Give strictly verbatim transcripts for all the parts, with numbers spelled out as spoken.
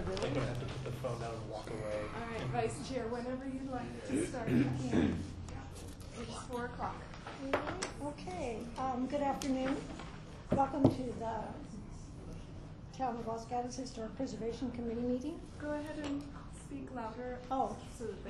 I'm gonna have to put the phone down and walk away. All right, Vice Chair, whenever you'd like to start. It's four o'clock. Okay, um, good afternoon. Welcome to the Town of Los Gatos Historic Preservation Committee meeting. Go ahead and speak louder. Oh. So that they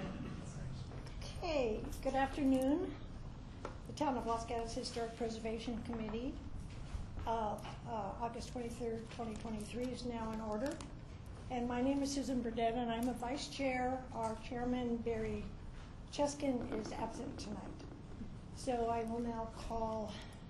Okay, good afternoon. The Town of Los Gatos Historic Preservation Committee, uh, uh, August twenty-third, twenty twenty-three is now in order. And my name is Susan Burdett, and I'm a vice chair. Our chairman, Barry Cheskin, is absent tonight. So I will now call,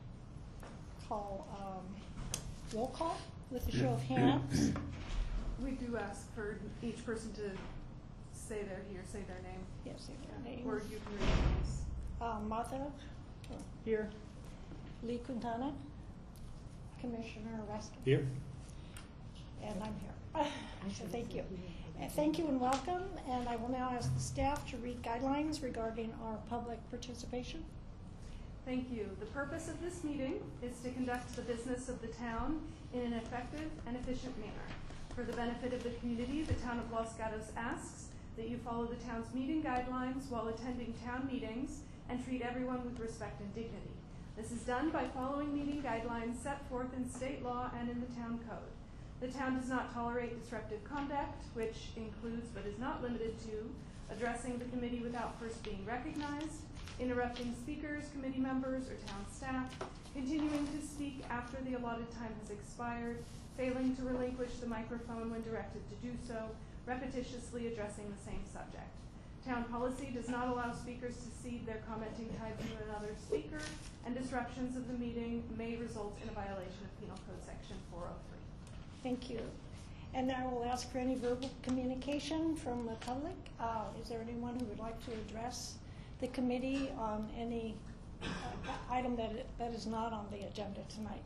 call um, roll call with a show of hands. We do ask for each person to say their he or say their name. Yes, say their name. Or you can read names. Um, Martha? Here. Lee Quintana? Commissioner Raskin? Here. And I'm here. So thank you. And thank you and welcome. And I will now ask the staff to read guidelines regarding our public participation. Thank you. The purpose of this meeting is to conduct the business of the town in an effective and efficient manner. For the benefit of the community, the Town of Los Gatos asks that you follow the town's meeting guidelines while attending town meetings and treat everyone with respect and dignity. This is done by following meeting guidelines set forth in state law and in the town code. The town does not tolerate disruptive conduct, which includes but is not limited to addressing the committee without first being recognized, interrupting speakers, committee members, or town staff, continuing to speak after the allotted time has expired, failing to relinquish the microphone when directed to do so, repetitiously addressing the same subject. Town policy does not allow speakers to cede their commenting time to another speaker, and disruptions of the meeting may result in a violation of Penal Code Section four oh three. Thank you. And I will ask for any verbal communication from the public. Uh, is there anyone who would like to address the committee on any uh, item that, that is not on the agenda tonight?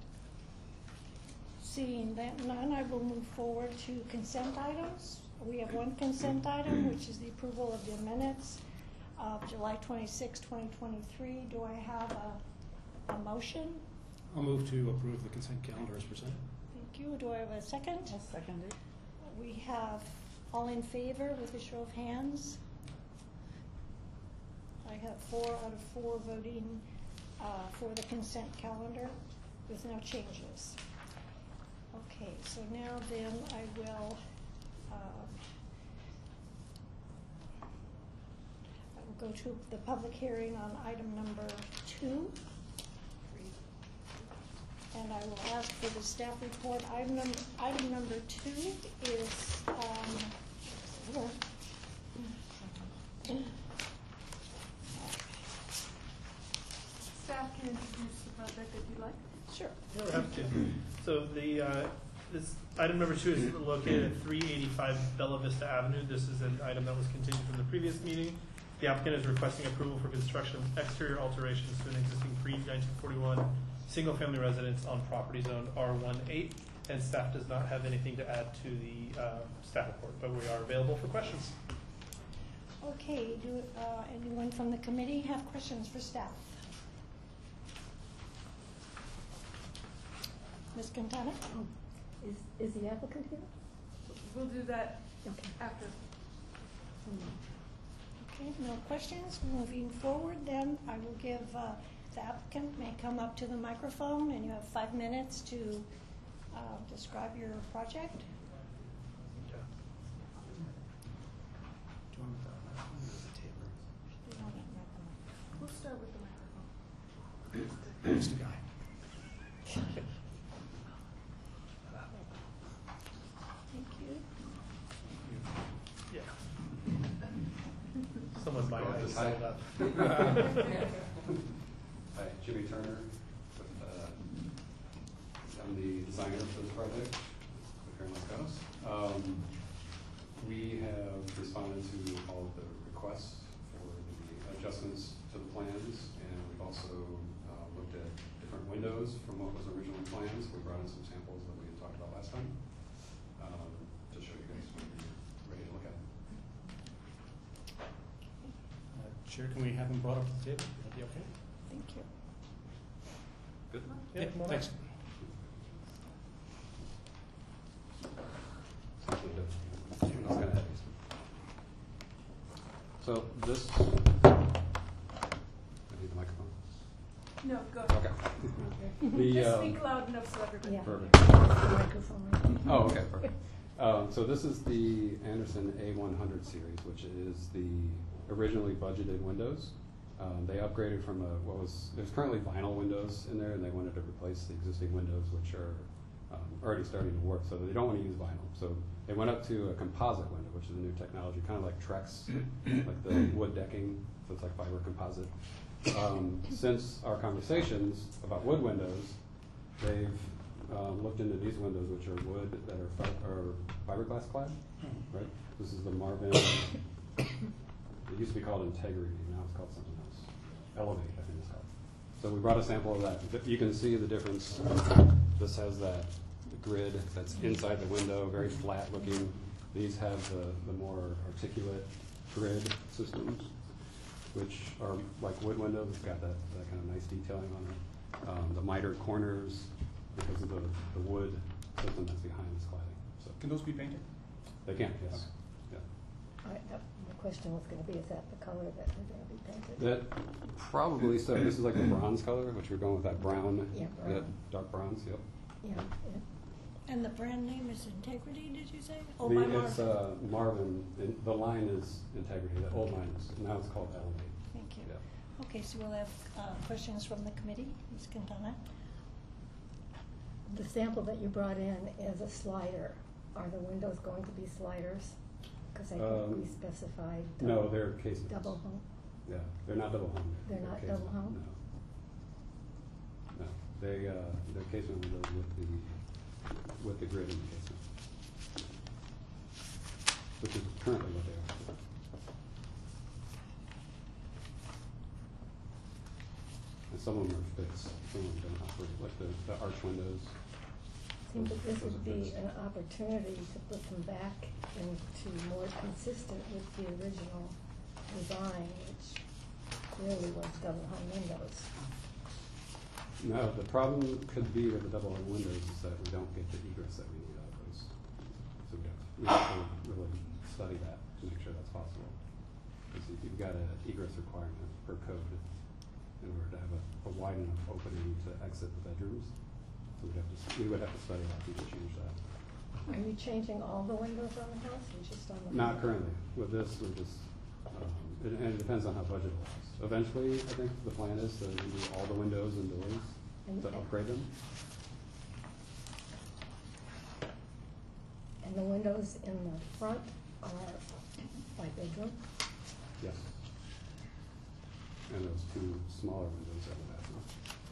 Seeing that none, I will move forward to consent items. We have one consent item, which is the approval of the minutes of July twenty-sixth, twenty twenty-three. Do I have a, a motion? I'll move to approve the consent calendar as presented. Thank you. Do I have a second? I'll second it. We have all in favor with a show of hands. I have four out of four voting uh, for the consent calendar with no changes. Okay, so now then I will uh, I will go to the public hearing on item number two. And I will ask for the staff report. Item number, item number two is, um, Staff can introduce the project if you'd like. sure. Yeah, we're happy to. So the uh, this item number two is located at three eighty-five Bella Vista Avenue. This is an item that was continued from the previous meeting. The applicant is requesting approval for construction of exterior alterations to an existing pre nineteen forty-one single-family residence on property zone R eighteen, and staff does not have anything to add to the uh, staff report, but we are available for questions. Okay, do uh, anyone from the committee have questions for staff? Miz Quintana? Is, is the applicant here? We'll do that Okay. after. Okay, no questions. Moving forward, then I will give uh, the applicant may come up to the microphone, and you have five minutes to uh, describe your project. Do you want the microphone or the table? You don't have a microphone. We'll start with the microphone. Who's the guy? Thank you. Yeah. Someone might have to Hi. set it up. Hi, Jimmy Turner. With, uh, I'm the designer for this project with here in Los Gatos. Um, we have responded to all of the requests for the adjustments to the plans, and we've also uh, looked at different windows from what was originally planned. So we brought in some samples that we had talked about last time um, to show you guys when you're ready to look at it. Uh, Chair, can we have him brought up to the table? Would that be okay? Thank you. Good. Yeah, come on up. Thanks. So the So this, I need the microphone. No, go ahead. Okay. The, Just uh, speak loud enough so everybody. Yeah. Perfect. The microphone right there. Oh, okay, perfect. Um, so this is the Anderson A one hundred series, which is the originally budgeted windows. Um, they upgraded from a, what was, there's currently vinyl windows in there, and they wanted to replace the existing windows, which are um, already starting to work, so they don't want to use vinyl. So they went up to a composite window, which is a new technology, kind of like Trex, like the wood decking, so it's like fiber composite. Um, since our conversations about wood windows, they've um, looked into these windows, which are wood that are, fi- are fiberglass clad, right? This is the Marvin, it used to be called Integrity, now it's called something else. Elevate, I think it's called. So we brought a sample of that. You can see the difference. This has that grid that's inside the window, very flat looking. These have the, the more articulate grid systems, which are like wood windows. It's got that, that kind of nice detailing on it. Um, the mitered corners, because of the, the wood system that's behind this cladding. So Can those be painted? they can, yes. Yeah. All right, that- the question was gonna be, is that the color that they're gonna be painted? That probably so. This is like the bronze color, which we're going with that brown, Yeah, that brown. dark bronze. Yep. Yeah, yeah. And the brand name is Integrity, did you say? Oh, The- by it's Marvin. uh, Marvin. and the line is Integrity. The old line is now it's called Elevate. Thank you. Yeah. Okay, so we'll have uh, questions from the committee. Miz Quintana? The sample that you brought in is a slider. Are the windows going to be sliders? Because I think Um, we specified. No, double- they're casements. Double hung. Yeah, they're not double hung. They're not casement. double hung? No. No, they uh, they're casement windows with the with the grid in the casement, which is currently what they are. And some of them are fixed, some of them don't operate, like the, the arch windows. Seems that this Those would are be fixed. an opportunity to put them back into more consistent with the original design, which really was double hung windows. No, the problem could be with the double hung windows is that we don't get the egress that we need out of those. So we have, we have to really study that to make sure that's possible. Because you've got an egress requirement per code in order to have a, a wide enough opening to exit the bedrooms. So we'd have to, we would have to study that to change that. Are you changing all the windows on the house or just on the? Not currently. With this, we're just, um, it- and it depends on how budget allows. Eventually, I think the plan is to do all the windows and doors, And- to upgrade them. And the windows in the front are by bedroom? Yes. And those two smaller windows at the bathroom.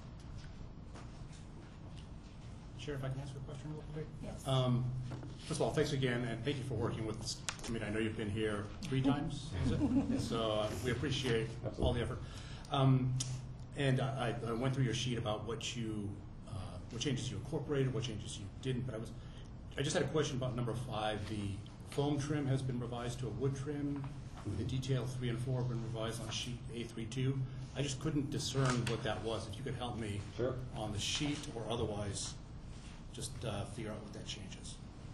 Chair, if I can ask a question real quick? Yes. Um, First of all, thanks again, and thank you for working with us. I mean, I know you've been here three times, is it? So uh, we appreciate all the effort. Um, And I, I went through your sheet about what you, uh, what changes you incorporated, what changes you didn't, but I was, I just had a question about number five. The foam trim has been revised to a wood trim. The detail three and four have been revised on sheet A three two. I just couldn't discern what that was. If you could help me Sure. on the sheet or otherwise, just uh, figure out what that changes.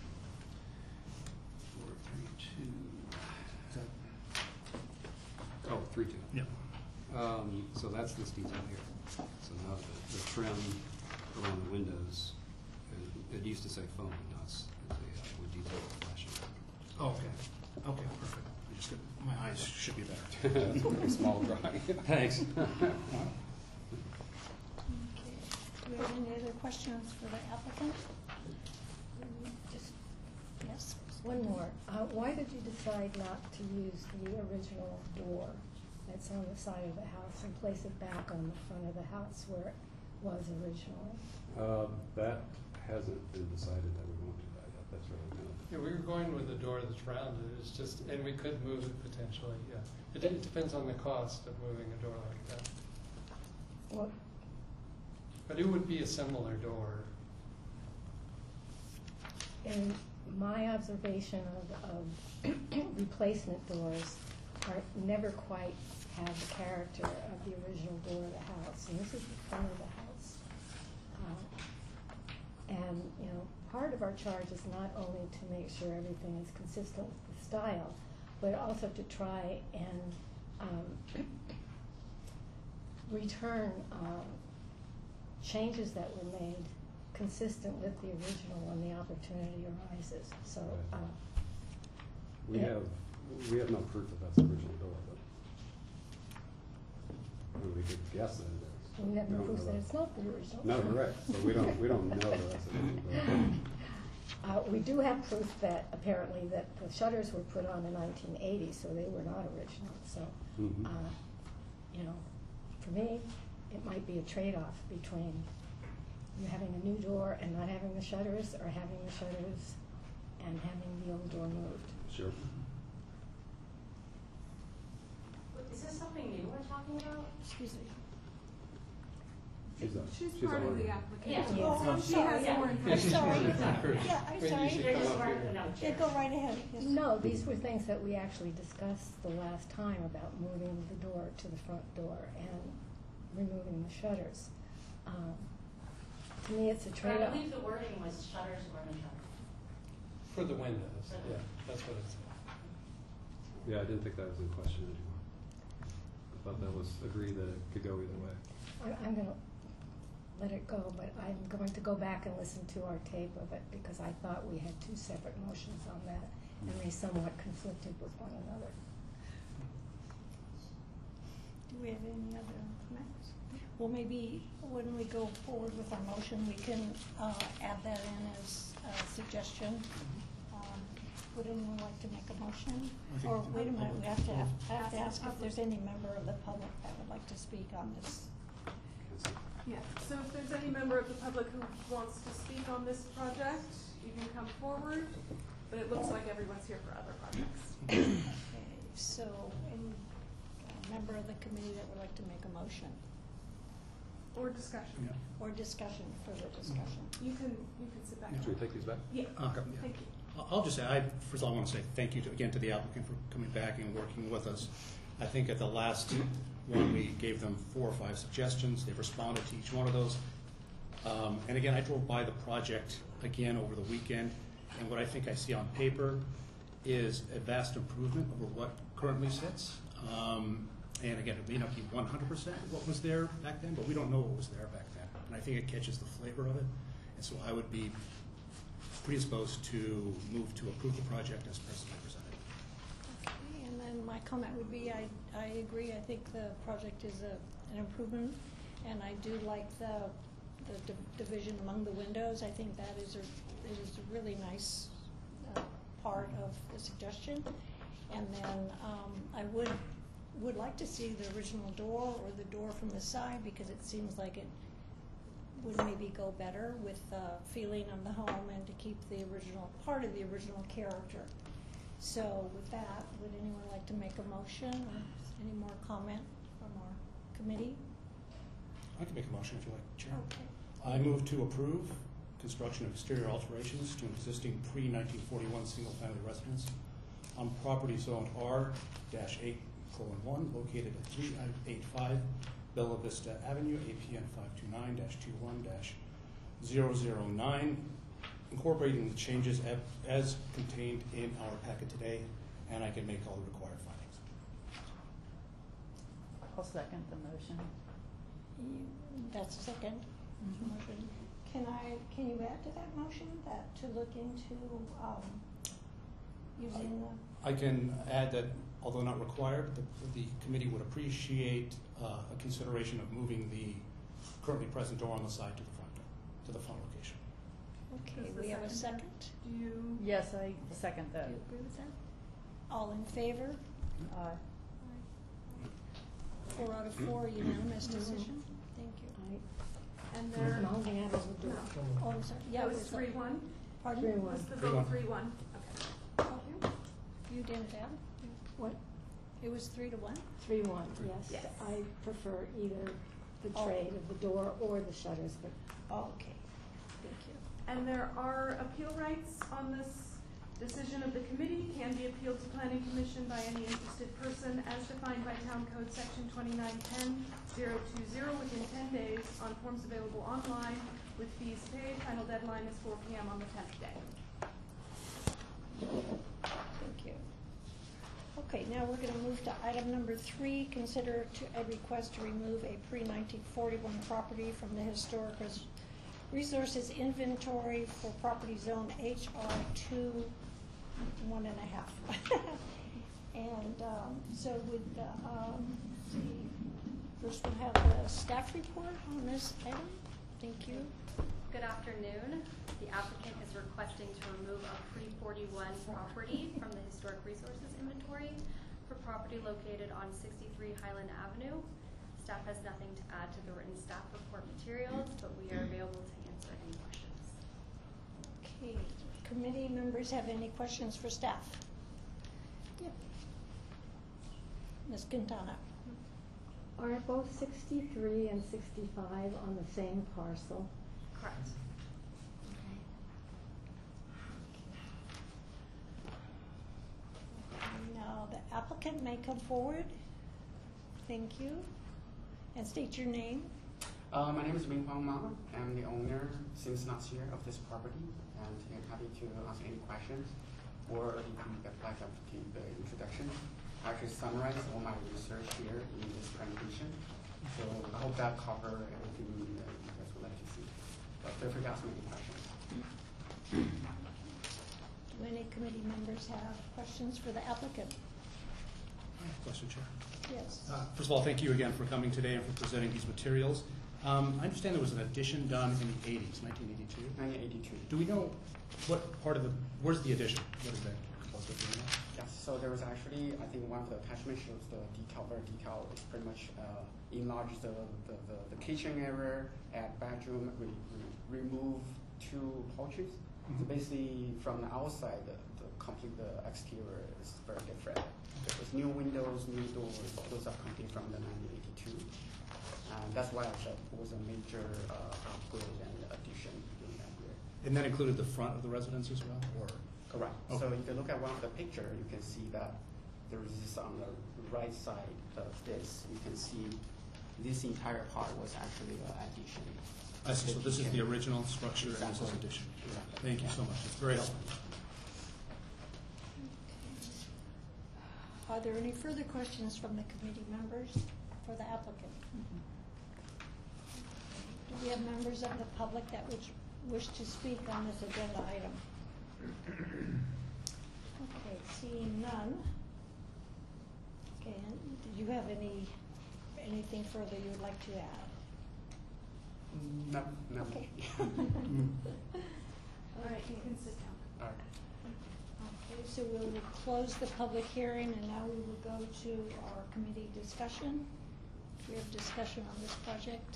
Four, three, two. Oh, three, two. Yeah. Um, so that's this detail here. So now the, the trim around the windows, it, it used to say foam, now it's, it's a uh, wood detail flashing. Okay. Okay, perfect. I just got, my eyes should be better. That's a pretty small drawing. Thanks. Okay. Do we have any other questions for the applicant? Just, yes? One more. Uh, why did you decide not to use the original door that's on the side of the house and place it back on the front of the house where it was originally? Uh, that hasn't been decided that we won't do that yet. That's really kind of. Yeah, we were going with a door that's rounded, it's just, and we could move it potentially, yeah. It it depends on the cost of moving a door like that. Well, But it would be a similar door. in my observation of, of replacement doors are never quite have the character of the original door of the house, and this is the front of the house. Uh, and, you know, part of our charge is not only to make sure everything is consistent with the style, but also to try and um, return um, changes that were made consistent with the original when the opportunity arises. So, uh, We Yeah. have, we have no proof that that's the original door, but I mean, we could guess that it is. we have We no don't proof know that it's not the original. No, correct, so we don't, we don't know that that's the original door. Uh, we do have proof that apparently that the shutters were put on in nineteen eighty, so they were not original. So, Mhm. uh, you know, for me, it might be a trade-off between you having a new door and not having the shutters, or having the shutters and having the old door moved. Sure. Is this something new we're talking about? Excuse me. She's a- She's she's part a of the lawyer. application. Yeah. Oh, I'm She has sorry. more I'm information. sorry. First. Yeah, I'm Maybe you sorry. should They're come just up marking here. the notes. Yeah, go right ahead. Yes. No, these were things that we actually discussed the last time about moving the door to the front door and removing the shutters. Um, to me, it's a But I trade-off. believe the wording was shutters or no shutters. For the windows, yeah, that's what it said. Yeah, I didn't think that was in question anymore. I thought that was agreed that it could go either way. I- I'm going to let it go, but I'm going to go back and listen to our tape of it because I thought we had two separate motions on that, and they somewhat conflicted with one another. Do we have any other comments? Well, maybe when we go forward with our motion, we can uh, add that in as a suggestion. Um, Would anyone like to make a motion? I think Or, it's wait a minute, we have to, have I have to Ask ask the if there's any member of the public that would like to speak on this. Yeah, so if there's any member of the public who wants to speak on this project, you can come forward, but it looks like everyone's here for other projects. Okay, so any uh, member of the committee that would like to make a motion Or discussion. Yeah. or discussion, further discussion? You can, you can sit back. Yeah. Should we take these back? Yeah, Okay, yeah. thank you. I'll- I'll just say, I, first of all, I want to say thank you to, again to the applicant for coming back and working with us. I think at the last one, we gave them four or five suggestions. They've responded to each one of those. Um, and again, I drove by the project again over the weekend, and what I think I see on paper is a vast improvement over what currently sits. Um, and again, it may not be one hundred percent what was there back then, but we don't know what was there back then. And I think it catches the flavor of it. And so I would be predisposed to move to approve the project as presently presented. Okay, and then my comment would be, I, I agree, I think the project is a, an improvement, and I do like the, the div- division among the windows. I think that is a, it is a really nice, uh, part of the suggestion. And then, um, I would, would like to see the original door or the door from the side, because it seems like it would maybe go better with the feeling of the home and to keep the original, part of the original character. So with that, would anyone like to make a motion or any more comment from our committee? I can make a motion if you like, Chair. Okay. I move to approve construction of exterior alterations to an existing pre-nineteen forty-one single-family residence on property zoned R eight colon one, located at three eighty-five Bella Vista Avenue, A P N five two nine dash two one dash zero zero nine, incorporating the changes ap- as contained in our packet today, and I can make all the required findings. I'll second the motion. You- That's a second Mhm. motion. Can I, can you add to that motion that to look into, um, using the, I can add that, although not required, the, the committee would appreciate uh, a consideration of moving the currently present door on the side to the front door, to the front location. okay, Is the we have a second- second? Do you? Yes, I second Do that. you agree with that? All in favor? Aye. Four out of four, unanimous decision. Thank you. I, And there, the only thing I was a door. Oh, I'm sorry, yeah. that was it three one? Pardon? Three one. Was the Three vote one. three one? Okay. Thank you. You didn't add? What? It was three to one? Three one, yes. Yes. I prefer either the Oh. trade of the door or the shutters, but Oh, okay. Thank you. And there are appeal rights on this decision of the committee, can be appealed to planning commission by any interested person as defined by town code section twenty-nine ten zero two zero within ten days on forms available online with fees paid. Final deadline is four P M on the tenth day. Thank you. Okay, now we're gonna move to item number three, consider to a request to remove a pre nineteen forty-one property from the Historic Res- Resources Inventory for property zone H R two, one and a half. And, um, so with, the, um, let's see, first we'll have the staff report on this item. Thank you. Good afternoon. The applicant is requesting to remove a pre forty-one property from the Historic Resources Inventory for property located on sixty-three Highland Avenue. Staff has nothing to add to the written staff report materials, but we are available to answer any questions. Okay, committee members have any questions for staff? Yep. Miz Quintana. Are both sixty-three and sixty-five on the same parcel? Correct. Now, the applicant may come forward. Thank you. And state your name. Uh, my name is Ming Huang Ma. I'm the owner since last year of this property, and I'm happy to answer any questions or you can apply to the introduction. I actually summarize all my research here in this presentation, so I hope that covers everything that you guys would like to see. But feel free to ask me any questions. Do any committee members have questions for the applicant? Question, Chair. Yes. Uh, First of all, thank you again for coming today and for presenting these materials. Um, I understand there was an addition done in the eighties, nineteen eighty-two. nineteen eighty-two. Do we know what part of the, where's the addition? What is that? Tell us what you know. Yes, so there was actually, I think one of the attachments shows the decal, very decal. It's pretty much uh, enlarged the, the, the, the kitchen area, add bedroom, re, re, remove two porches. Mm-hmm. So basically, from the outside, the, the complete the exterior is very different. There's new windows, new doors. Those are complete from the nineteen eighty-two. And that's why I said it was a major uh, upgrade and addition during that year. And that included the front of the residence as well, or? Correct. Okay. So if you look at one of the picture, you can see that there is this on the right side of this. You can see this entire part was actually an addition. I see, so this is the original structure and this is Exactly. addition. Exactly. Thank you so much. It's very helpful. Are there any further questions from the committee members for the applicant? Do we have members of the public that would wish to speak on this agenda item? Okay, seeing none. Okay, and did you have any, anything further you would like to add? No, no. Okay. All right, you can sit down. All right. Okay, so we will close the public hearing, and now we will go to our committee discussion. We have discussion on this project.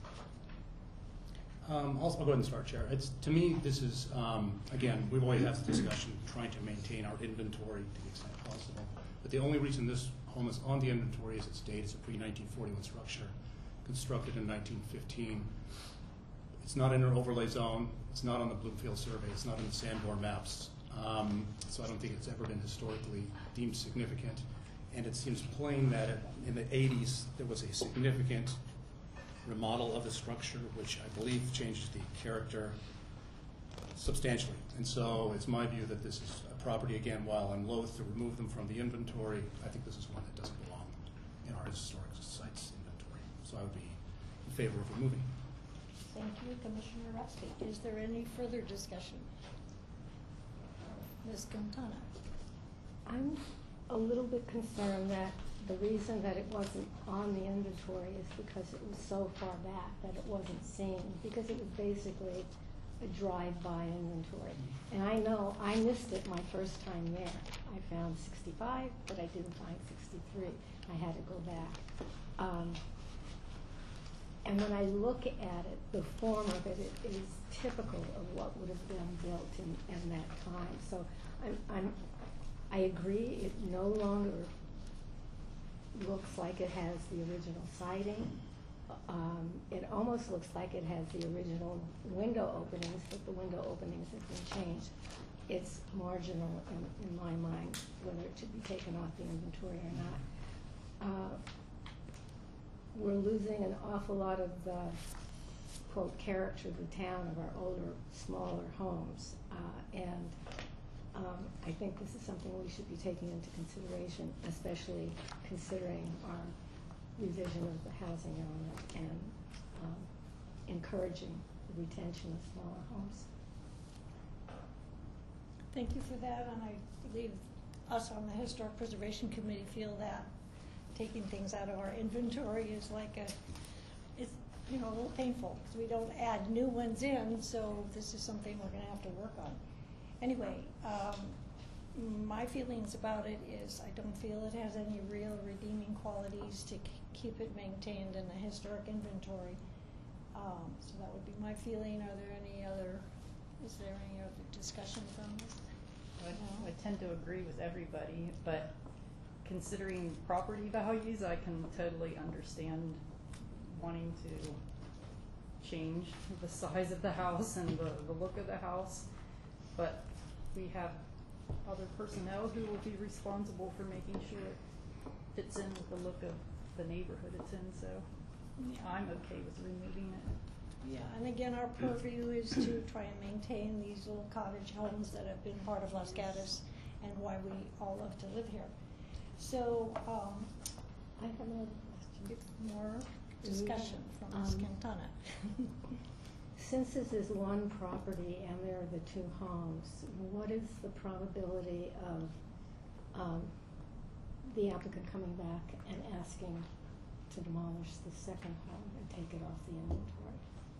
Um, I'll, I'll go ahead and start, Chair. It's, to me, this is, um, again, we've always had this discussion trying to maintain our inventory to the extent possible. But the only reason this home is on the inventory is its date. It's a pre nineteen forty-one structure, constructed in nineteen fifteen. It's not in an overlay zone. It's not on the Bloomfield survey. It's not in the Sanborn maps. Um, so I don't think it's ever been historically deemed significant. And it seems plain that it, in the eighties, there was a significant remodel of the structure, which I believe changed the character substantially. And so it's my view that this is a property, again, while I'm loath to remove them from the inventory, I think this is one that doesn't belong in our historic sites inventory. So I would be in favor of removing it. Thank you, Commissioner Rusty. Is there any further discussion? Miz Quintana. I'm a little bit concerned that the reason that it wasn't on the inventory is because it was so far back that it wasn't seen, because it was basically a drive-by inventory. And I know I missed it my first time there. I found sixty-five, but I didn't find sixty-three. I had to go back. Um, and when I look at it, the form of it, it is typical of what would have been built in, in that time. So I'm, I'm, I agree, it no longer looks like it has the original siding. Um, it almost looks like it has the original window openings, but the window openings have been changed. It's marginal in, in my mind whether it should be taken off the inventory or not. Uh, we're losing an awful lot of the, quote, character of the town of our older, smaller homes. Uh, and um, I think this is something we should be taking into consideration, especially considering our revision of the housing element and um, encouraging the retention of smaller homes. Thank you for that, and I believe us on the Historic Preservation Committee feel that taking things out of our inventory is like a, it's, you know, a little painful, because we don't add new ones in, so this is something we're gonna have to work on. Anyway, um, my feelings about it is I don't feel it has any real redeeming qualities to k- keep it maintained in the historic inventory. Um, so that would be my feeling. Are there any other, is there any other discussion from this? I, No. I tend to agree with everybody, but considering property values, I can totally understand wanting to change the size of the house and the, the look of the house. But we have other personnel who will be responsible for making sure it fits in with the look of the neighborhood it's in, so I'm okay with removing it. Yeah, and again, our purview is to try and maintain these little cottage homes that have been part of Los Gatos and why we all love to live here. So, um, I have another question. more discussion from Miz Um, Quintana. Since this is one property and there are the two homes, what is the probability of um, the applicant coming back and asking to demolish the second home and take it off the inventory?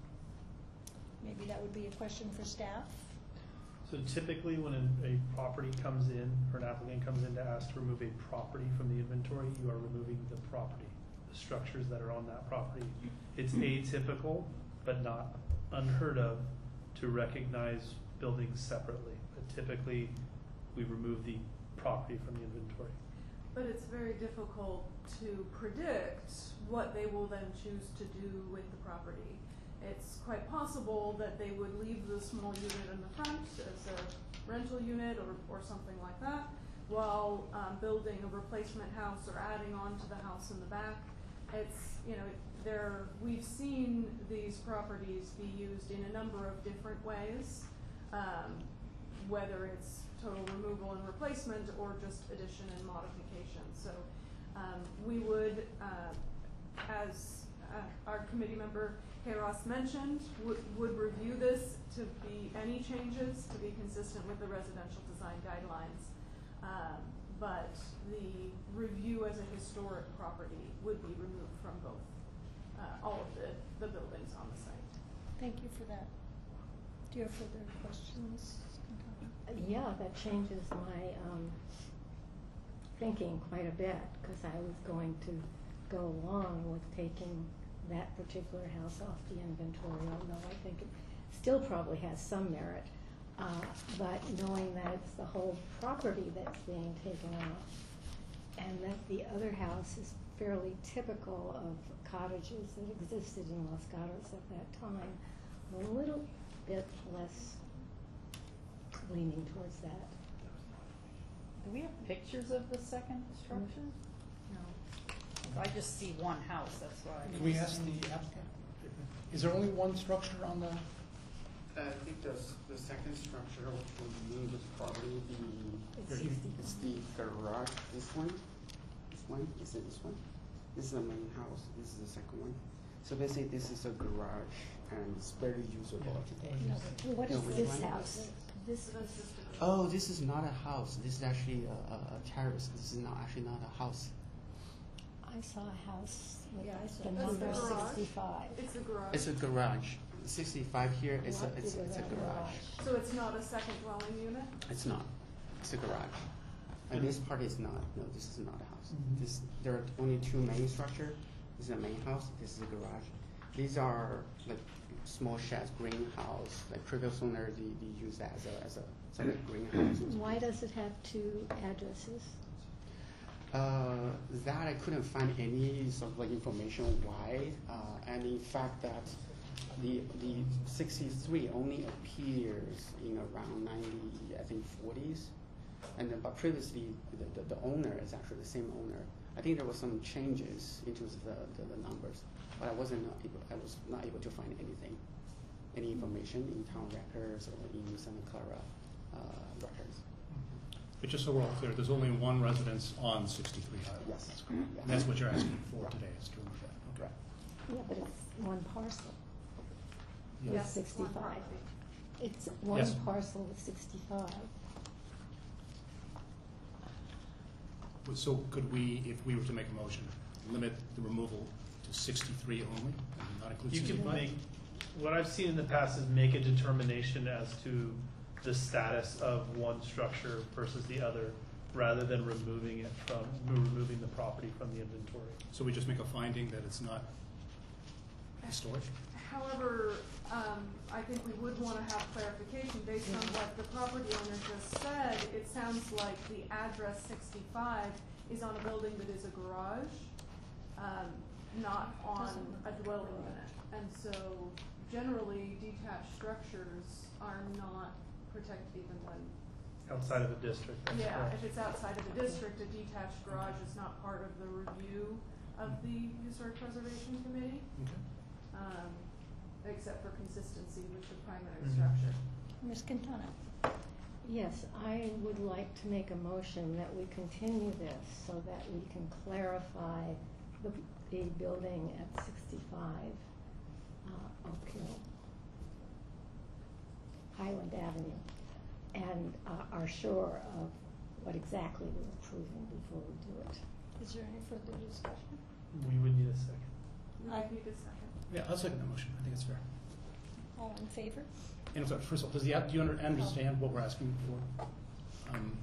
Maybe that would be a question for staff. So typically, when a, a property comes in, or an applicant comes in to ask to remove a property from the inventory, you are removing the property, the structures that are on that property. It's atypical, but not unheard of, to recognize buildings separately. But typically, we remove the property from the inventory. But it's very difficult to predict what they will then choose to do with the property. It's quite possible that they would leave the small unit in the front as a rental unit or, or something like that, while um, building a replacement house or adding on to the house in the back. It's, you know, there, we've seen these properties be used in a number of different ways, um, whether it's total removal and replacement or just addition and modification. So um, we would, uh, as uh, our committee member Kairos mentioned, would, would review this to be any changes to be consistent with the residential design guidelines. Um, but the review as a historic property would be removed from both, uh, all of the, the buildings on the site. Thank you for that. Do you have further questions? Uh, Yeah, that changes my um, thinking quite a bit, because I was going to go along with taking that particular house off the inventory, although I think it still probably has some merit. Uh, but knowing that it's the whole property that's being taken off, and that the other house is fairly typical of cottages that existed in Los Gatos at that time, I'm a little bit less leaning towards that. Do we have pictures of the second structure? No. I just see one house, that's why. Can we ask the applicant, is there only one structure on the, I think the, s- the second structure which will be in this property, the, It's Here, you- is the garage, this one, this one, is it this one? This is the main house, this is the second one. So basically this is a garage and it's very usable. No, what No, is which this one? house? This, So that's just a Oh, this is not a house, this is actually a, a, a terrace, this is not, actually not a house. I saw a house with Yeah, I saw the it. That's number the garage? sixty-five. It's a garage. It's a garage, sixty-five here, it's a, What it's, is it's a that garage. So it's not a second dwelling unit? It's not, it's a garage. And this part is not, no, this is not a house. Mhm. This, there are only two main structure, this is the main house, this is a garage. These are like small sheds, greenhouse, like previous owner, they, they use that as a, as a, sort of greenhouse. Why does it have two addresses? Uh, that I couldn't find any sort of like information why, uh, and in fact that the the sixty-three only appears in around ninety, I think forties, and then but previously the, the, the owner is actually the same owner. I think there was some changes into the, the, the numbers, but I wasn't not able, I was not able to find anything, any information in town records or in Santa Clara uh, records. But just so we're all clear, there's only one residence on sixty-three Highland. Yes. That's correct. And that's what you're asking for today, is to remove that. Okay. Yeah, but it's one parcel with Yes, it's one sixty-five. property. It's one Yes. parcel with sixty-five. So could we, if we were to make a motion, limit the removal to sixty-three only, and not include You sixty-five? can make, what I've seen in the past is make a determination as to the status of one structure versus the other, rather than removing it from, removing the property from the inventory. So we just make a finding that it's not historic? However, um, I think we would want to have clarification based on what the property owner just said. It sounds like the address sixty-five is on a building that is a garage, um, not on a dwelling unit. And so generally detached structures are not protected even when, Outside of the district, that's yeah, correct. if it's outside of the district, a detached garage is not part of the review of the Historic Preservation Committee. Okay. Um, except for consistency with the primary Mhm. structure. Miz Quintana? Yes, I would like to make a motion that we continue this so that we can clarify the, the building at sixty-five uh, Oak Hill, Highland Avenue, and uh, are sure of what exactly we're approving before we do it. Is there any further discussion? We would need a second. I need a second. Yeah, I'll second the motion. I think it's fair. All in favor? And so, first of all, does the, app- do you under- understand what we're asking for? Um,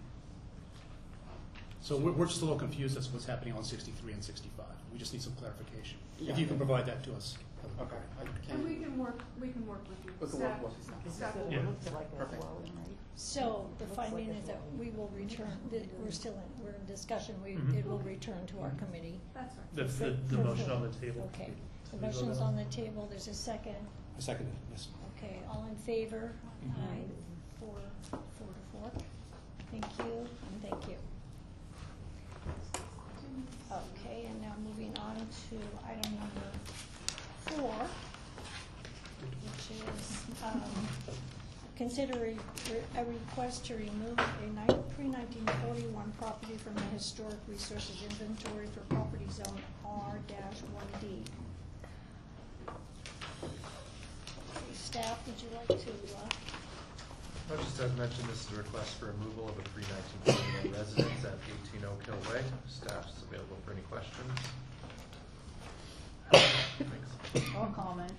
So we're, we're just a little confused as to what's happening on sixty-three and sixty-five. We just need some clarification. Yeah. If you can provide that to us. that would be Okay. great. And we can work, we can work with you. We can Staff- work with you. Staff will Yeah. work. Perfect. So the finding is that we will return, that we're still in, we're in discussion, we, Mhm. it will return to our committee. That's right. That's the, the For- motion for- on the table. Okay, the So we vote motion's on on the table, there's a second. I second it, yes. Okay, all in favor? Mhm. Aye. Four, four to four. Thank you, and thank you. Okay, and now moving on to item number four, which is, um, consider a, a request to remove a nine, pre-nineteen forty-one property from the Historic Resources Inventory for property zone R one D. Staff, would you like to, uh, Well, just as mentioned, this is a request for removal of a pre nineteen forty-one residence at eighteen Oak Hill Way. Staff is available for any questions. Thanks. I'll comment.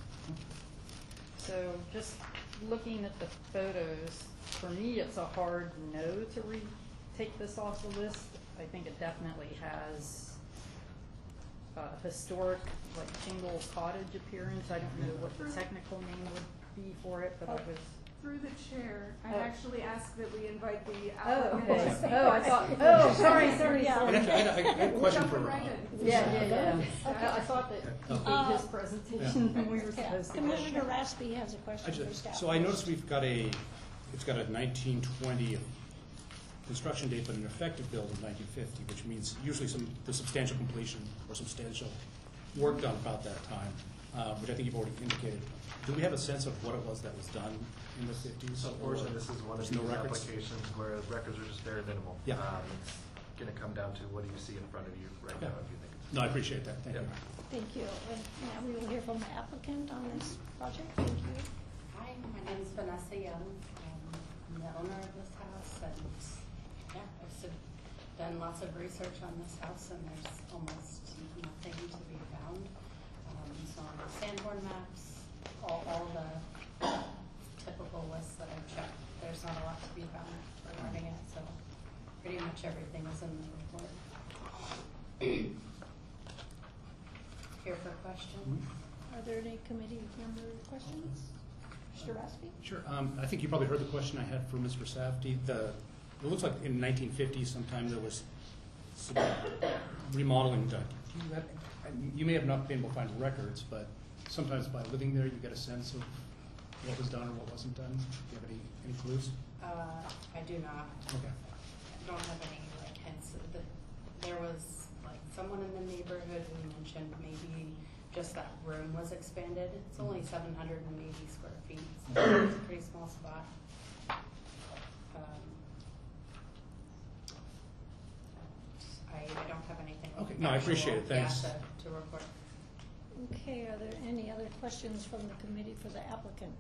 So just looking at the photos, for me, it's a hard no to re, take this off the list. I think it definitely has uh, historic, like shingle cottage appearance. I don't know what the technical name would be for it, but I was. Through the chair, I Oh. actually asked that we invite the Oh, applicant okay. to speak. Oh, I thought, oh, sorry, sorry, Yeah. And sorry. I, I, I had a question for. Jumping right uh, in. Yeah, yeah, yeah. Okay. I I thought that he Uh, gave his presentation when we were okay. supposed to. Commissioner Raspy has a I question for just, staff. so I noticed we've got a, it's got a nineteen twenty construction date, but an effective build of nineteen fifty, which means usually some, the substantial completion or substantial work done about that time, uh, which I think you've already indicated. Do we have a sense of what it was that was done in the fifties? Unfortunately, this is one of There's no these records? applications where records are just very minimal. Yeah. Um, It's gonna come down to what do you see in front of you right Yeah. now, if you think it's. No, I appreciate that, thank you. Yeah. Thank you. And now we will hear from the applicant on this project. Thank you. Hi, my name is Vanessa Young. Um, I'm the owner of this house, and yeah, I've sort of done lots of research on this house, and there's almost nothing to be found. Um, so on the Sanborn maps, all, all the typical lists that I've checked, there's not a lot to be found regarding it, so pretty much everything is in the report. Here for questions. Are there any committee member questions? Mister Raspy? Sure, um, I think you probably heard the question I had for Mister Safdie. The, it looks like in nineteen fifty sometime there was some remodeling done. Do you have- You may have not been able to find records, but sometimes by living there, you get a sense of what was done or what wasn't done. Do you have any, any clues? Uh, I do not. Okay. I don't have any like hints. That there was like someone in the neighborhood who mentioned maybe just that room was expanded. It's only seven hundred eighty square feet, so it's a pretty small spot. Um, No, I appreciate it. factual Thanks. data to report. Okay, are there any other questions from the committee for the applicant?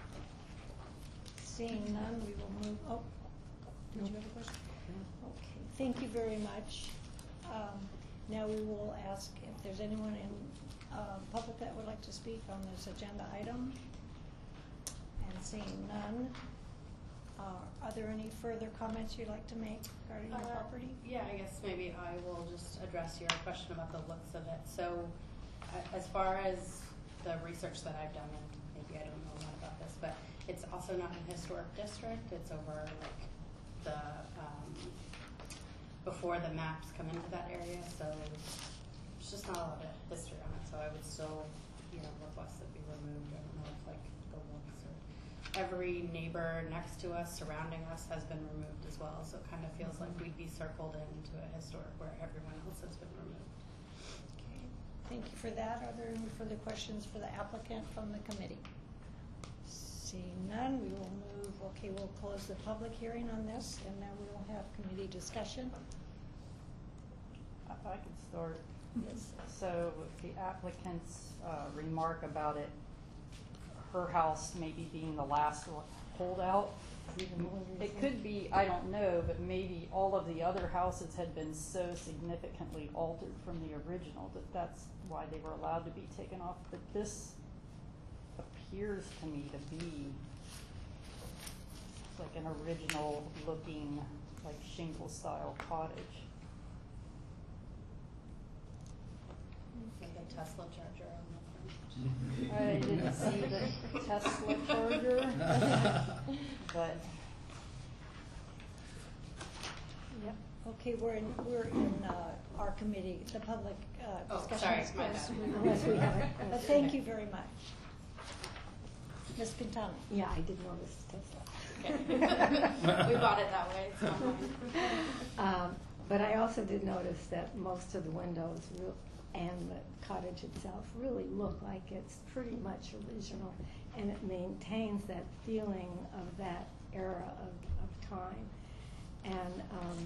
Seeing none, we will move, oh, did you have a question? Okay, thank you very much. Um, Now we will ask if there's anyone in uh, public that would like to speak on this agenda item. And seeing none, uh, are there any further comments you'd like to make regarding the Uh, property? Yeah, I guess maybe I will just address your question about the looks of it. So, uh, as far as the research that I've done, and maybe I don't know a lot about this, but it's also not an historic district. It's over like the, um, before the maps come into that area, so there's just not a lot of history on it. So I would still, you know, request it be removed. I don't know if like the looks or every neighbor next to us, surrounding us, has been removed as well. So it kind of feels like we'd be circled into a historic where everyone else has been removed. Okay, thank you for that. Are there any further questions for the applicant from the committee? Seeing none, we will move, okay, we'll close the public hearing on this, and then we will have committee discussion. If I could start. Yes. So the applicant's uh, remark about it, her house maybe being the last holdout, it could be, I don't know, but maybe all of the other houses had been so significantly altered from the original that that's why they were allowed to be taken off. But this appears to me to be like an original looking, like shingle style cottage. Like a Tesla charger on the front. I didn't see the Tesla charger, but Yep, okay, we're in, we're in uh, our committee, the public uh, Oh, discussion. sorry, my Yes, bad. we- yes, we have it. But thank you very much. Miz Quintana. Yeah, I did notice Tesla. Okay. We bought it that way. It's not mine. Um, But I also did notice that most of the windows real- and the cottage itself really look like it's pretty much original, and it maintains that feeling of that era of, of time. And, um,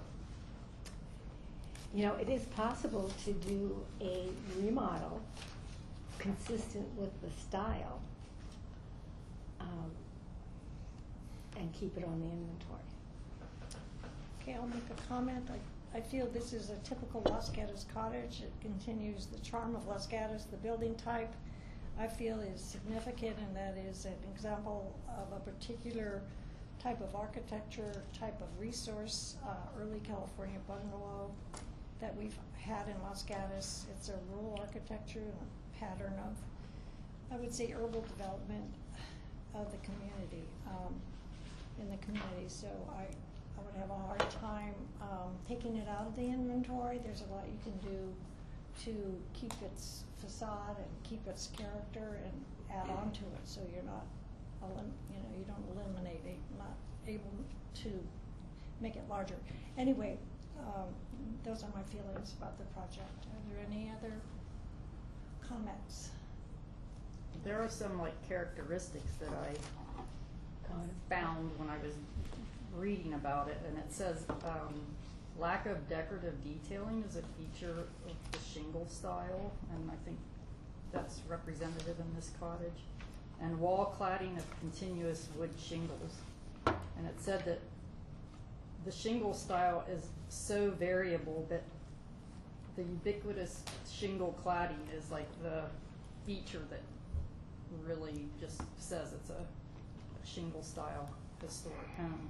you know, it is possible to do a remodel consistent with the style, um, and keep it on the inventory. Okay, I'll make a comment. I, I feel this is a typical Los Gatos cottage. It continues the charm of Los Gatos. The building type, I feel, is significant, and that is an example of a particular type of architecture, type of resource, uh, early California bungalow that we've had in Los Gatos. It's a rural architecture and a pattern of, I would say, urban development of the community, um, in the community. So I, I would have a hard time um, taking it out of the inventory. There's a lot you can do to keep its facade and keep its character and add on to it, so you're not, elim- you know, you don't eliminate it, not able to make it larger. Anyway, um, those are my feelings about the project. Are there any other comments? there are some like characteristics that I found when I was reading about it, and it says um, lack of decorative detailing is a feature of the shingle style, and I think that's representative in this cottage. And wall cladding of continuous wood shingles, and it said that the shingle style is so variable that the ubiquitous shingle cladding is like the feature that really just says it's a shingle style historic home.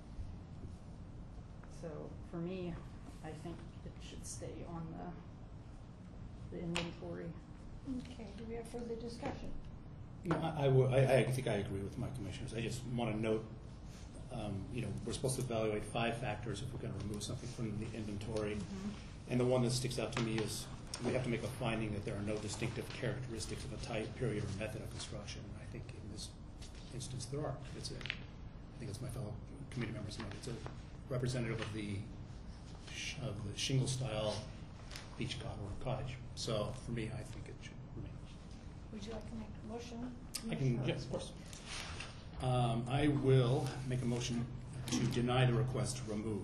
So for me, I think it should stay on the, the inventory. Okay, do we have further discussion? No, I, I, would- I, I think I agree with my commissioners. I just want to note, um, you know, we're supposed to evaluate five factors if we're going to remove something from the inventory. Mm-hmm. And the one that sticks out to me is we have to make a finding that there are no distinctive characteristics of a type, period, or method of construction. I think in this instance there are. It's a, I think it's my fellow committee members know, it's a representative of the sh- of the shingle style beach cot or cottage. So for me, I think it should remain. Would you like to make a motion? I can, yes, of course. Um, I will make a motion to deny the request to remove a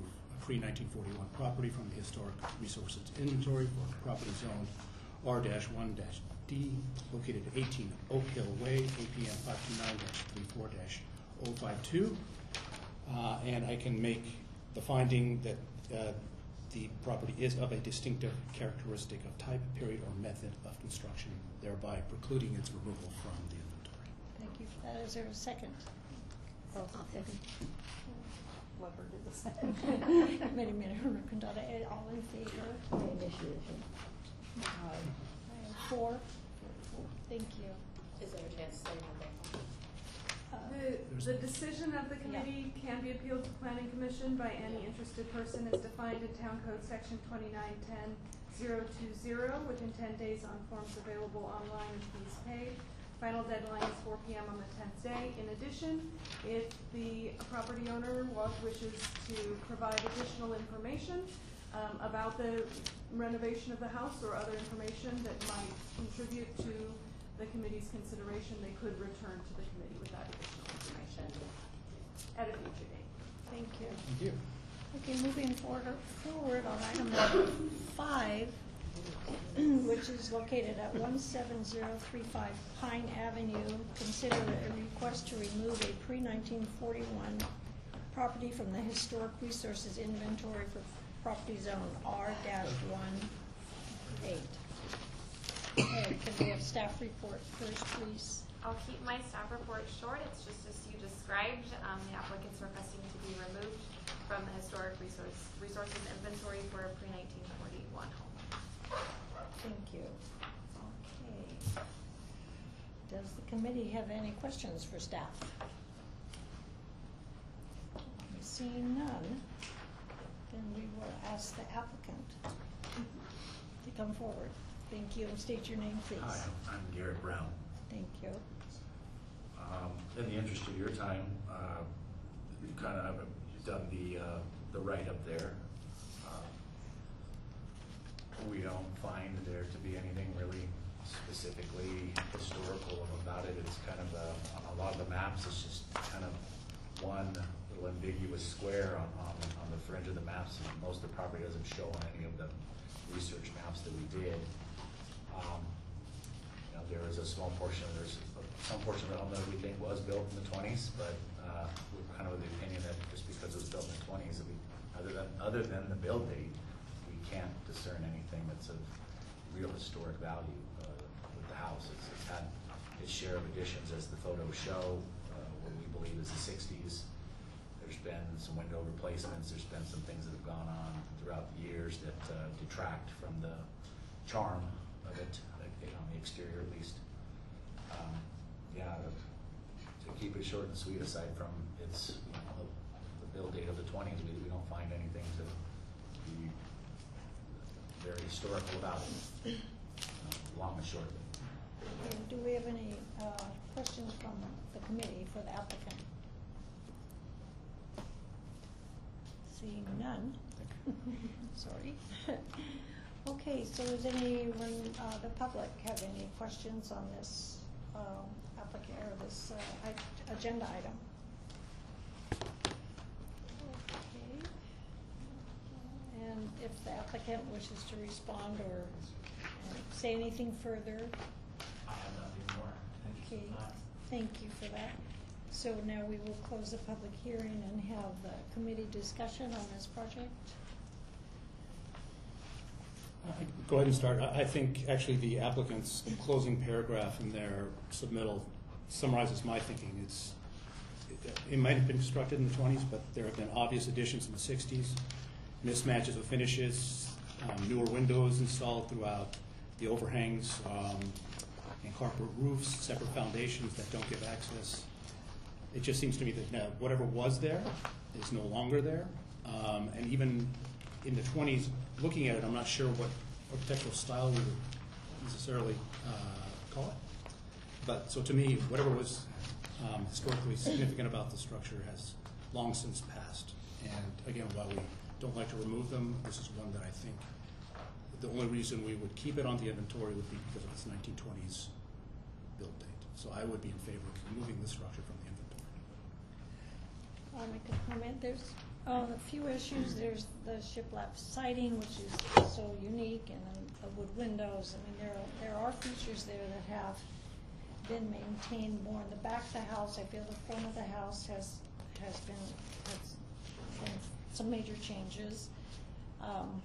pre-nineteen forty-one property from the Historic Resources Inventory for property zone R one D located at eighteen Oak Hill Way, A P M five two nine three four oh five two. Uh, and I can make the finding that uh, the property is of a distinctive characteristic of type, period, or method of construction, thereby precluding its removal from the inventory. Thank you for that. Is there a second? Oh, second. Whoever did the second. Many, many, Rukundada, all in favor? The initiation. Aye. Four. Thank you. Is there a chance to say anything? Uh, The, the decision of the committee can be appealed to planning commission by any interested person as defined in Town Code Section twenty-nine ten zero two zero within ten days on forms available online and fees paid. Final deadline is four P M on the tenth day. In addition, if the property owner wa- wishes to provide additional information um, about the renovation of the house or other information that might contribute to the committee's consideration, they could return to the committee with that additional information at a future date. Thank you. Thank you. Okay, moving forward, forward on item number five, which is located at one seven zero three five Pine Avenue. Consider a request to remove a pre-nineteen forty-one property from the Historic Resources Inventory for property zone R one eight. Okay, can we have staff report first, please? I'll keep my staff report short. It's just as you described. Um, the applicant's requesting to be removed from the historic resource resources inventory for a pre nineteen forty-one home. Thank you. Okay. Does the committee have any questions for staff? Seeing none, then we will ask the applicant to come forward. Thank you, and state your name, please. Hi, I'm Garrett Brown. Thank you. Um, in the interest of your time, uh, we've kind of done the uh, the write-up there. Uh, we don't find there to be anything really specifically historical about it. It's kind of a, on a lot of the maps, it's just kind of one little ambiguous square on, on, on the fringe of the maps. And most of the property doesn't show on any of the research maps that we did. Um, you know, there is a small portion, there's some portion of the home that we think was built in the twenties, but uh, we're kind of of the opinion that just because it was built in the twenties, that we, other than other than the build date, we can't discern anything that's of real historic value uh, with the house. It's, it's had its share of additions, as the photos show, uh, what we believe is the sixties. There's been some window replacements. There's been some things that have gone on throughout the years that uh, detract from the charm of it, like, on the exterior at least. Um, yeah, to, to keep it short and sweet, aside from its, you know, the, the build date of the twenties, we, we don't find anything to be very historical about it, uh, long and short of it. Okay, do we have any uh, questions from the committee for the applicant? Seeing none. Sorry. Okay, so does anyone, uh, the public, have any questions on this uh, applicant or this uh, I- agenda item? Okay. And if the applicant wishes to respond or uh, say anything further? I have nothing more. Thank you Okay, for that. thank you for that. So now we will close the public hearing and have the committee discussion on this project. Uh, Go ahead and start. I I think actually the applicant's closing paragraph in their submittal summarizes my thinking. It's, it, it might have been constructed in the twenties, but there have been obvious additions in the sixties, mismatches of finishes, um, newer windows installed throughout, the overhangs, um, and carport roofs, separate foundations that don't give access. It just seems to me that uh, whatever was there is no longer there. Um, and even in the twenties, looking at it, I'm not sure what architectural style we would necessarily uh, call it. But so to me, whatever was um, historically significant about the structure has long since passed. And again, while we don't like to remove them, this is one that I think the only reason we would keep it on the inventory would be because of its nineteen twenties build date. So I would be in favor of removing the structure from the inventory. I'll make a comment. There's Oh, the few issues, there's the shiplap siding, which is so unique, and then the wood windows. I mean, there are, there are features there that have been maintained more in the back of the house. I feel the front of the house has, has been, has been some major changes. Um,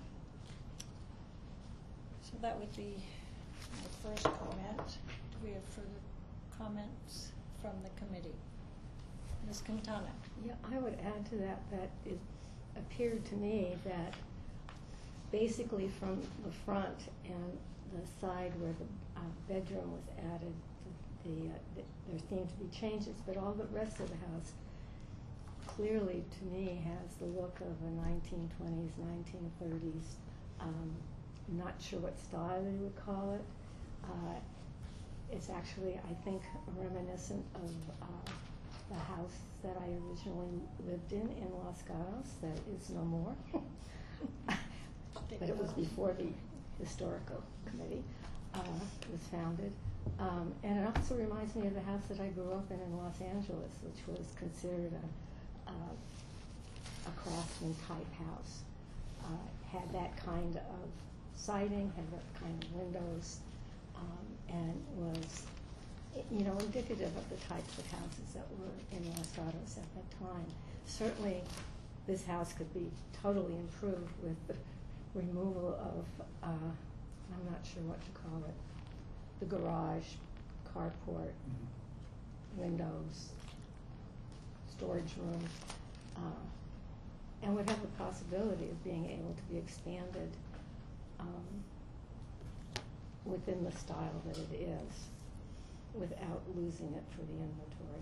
so that would be my first comment. Do we have further comments from the committee? Miz Quintana? Yeah, I would add to that that it appeared to me that basically from the front and the side where the uh, bedroom was added, the, the, uh, the, there seemed to be changes, but all the rest of the house clearly to me has the look of a nineteen twenties, nineteen thirties, um, not sure what style you would call it. Uh, it's actually, I think, reminiscent of uh, the house that I originally lived in in Los Gatos that is no more. But it was before the historical committee uh, was founded. Um, and it also reminds me of the house that I grew up in in Los Angeles, which was considered a, a, a craftsman type house. Uh, had that kind of siding, had that kind of windows, um, and was, you know, indicative of the types of houses that were in Los Gatos at that time. Certainly, this house could be totally improved with the removal of, uh, I'm not sure what to call it, the garage, carport, mm-hmm. windows, storage room, uh, and would have the possibility of being able to be expanded um, within the style that it is, without losing it for the inventory.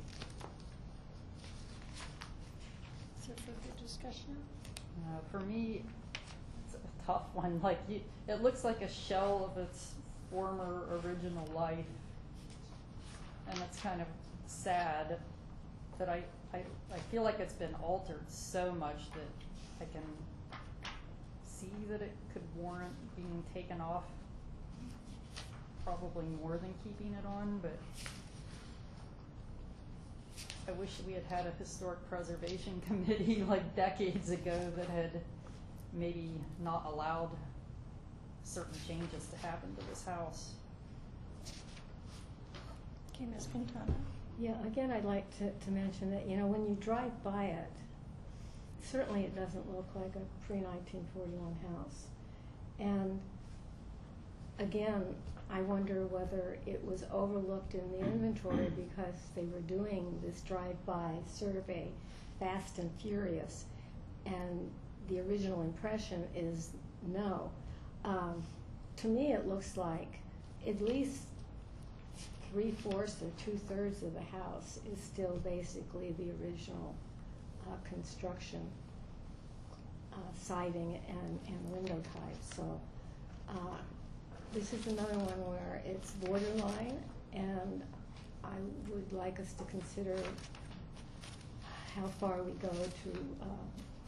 Is there further discussion? Uh, for me, it's a tough one. Like, you, it looks like a shell of its former original life, and it's kind of sad that I, I, I feel like it's been altered so much that I can see that it could warrant being taken off, probably more than keeping it on, but I wish we had had a historic preservation committee like decades ago that had maybe not allowed certain changes to happen to this house. Okay, Miz Quintana. Yeah, again, I'd like to, to mention that, you know, when you drive by it, certainly it doesn't look like a pre nineteen forty-one house. And again, I wonder whether it was overlooked in the inventory because they were doing this drive-by survey fast and furious, and the original impression is no. Um, to me, it looks like at least three-fourths or two-thirds of the house is still basically the original uh, construction, uh, siding and, and window type. So uh, this is another one where it's borderline, and I would like us to consider how far we go to uh,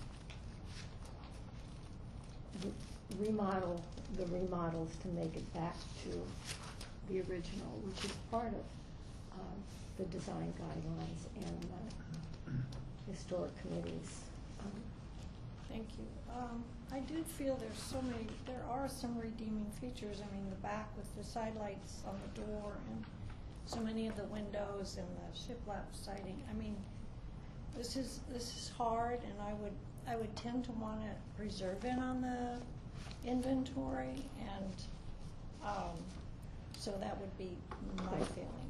re- remodel the remodels to make it back to the original, which is part of uh, the design guidelines and uh, historic committees. Um, Thank you. Um, I do feel there's so many, there are some redeeming features. I mean, the back with the side lights on the door and so many of the windows and the shiplap siding. I mean, this is this is hard, and I would I would tend to want to preserve it on the inventory, and um, so that would be my feeling.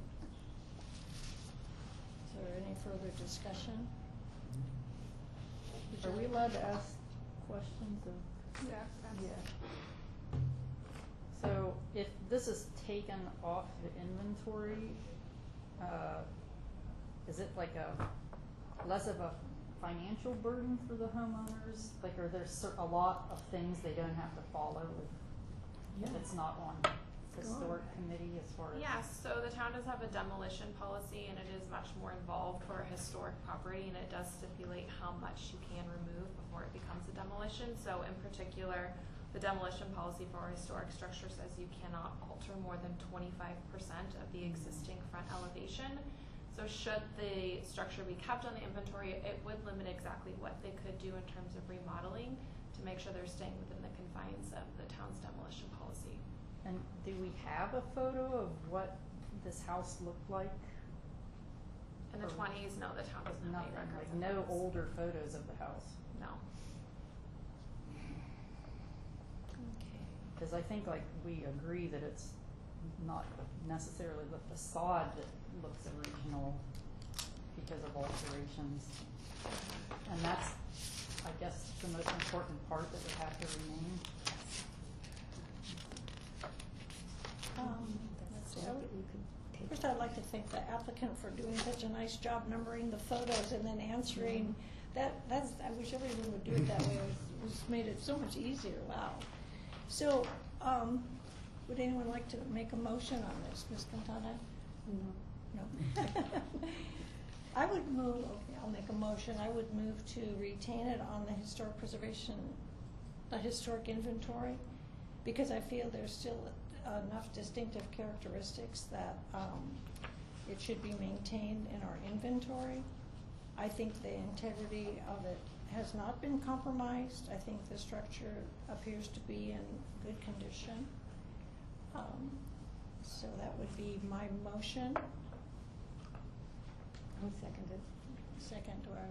Is there any further discussion? Are we allowed to ask questions of? Yeah. Yeah. So if this is taken off the inventory, uh, is it like a less of a financial burden for the homeowners? Like, are there cer- a lot of things they don't have to follow if, if it's not on historic committee as far as? Yes, so the town does have a demolition policy, and it is much more involved for a historic property, and it does stipulate how much you can remove before it becomes a demolition. So in particular, the demolition policy for a historic structure says you cannot alter more than twenty-five percent of the existing front elevation. So should the structure be kept on the inventory, it would limit exactly what they could do in terms of remodeling to make sure they're staying within the confines of the town's demolition policy. And do we have a photo of what this house looked like? In the Or twenties, no, the town doesn't have any Nothing, records like of no those. older photos of the house? No. Okay. Because I think like we agree that it's not necessarily the facade that looks original because of alterations. And that's, I guess, the most important part that would have to remain. Um, let's see, I would- First, I'd like to thank the applicant for doing such a nice job numbering the photos and then answering. That, that's, I wish everyone would do it that way. It was made it so much easier, wow. So, um, would anyone like to make a motion on this, Miz Quintana? No. No. I would move, okay, I'll make a motion. I would move to retain it on the historic preservation, the historic inventory, because I feel there's still enough distinctive characteristics that um, it should be maintained in our inventory. I think the integrity of it has not been compromised. I think the structure appears to be in good condition. Um, so that would be my motion. I'll second it. Second, do I,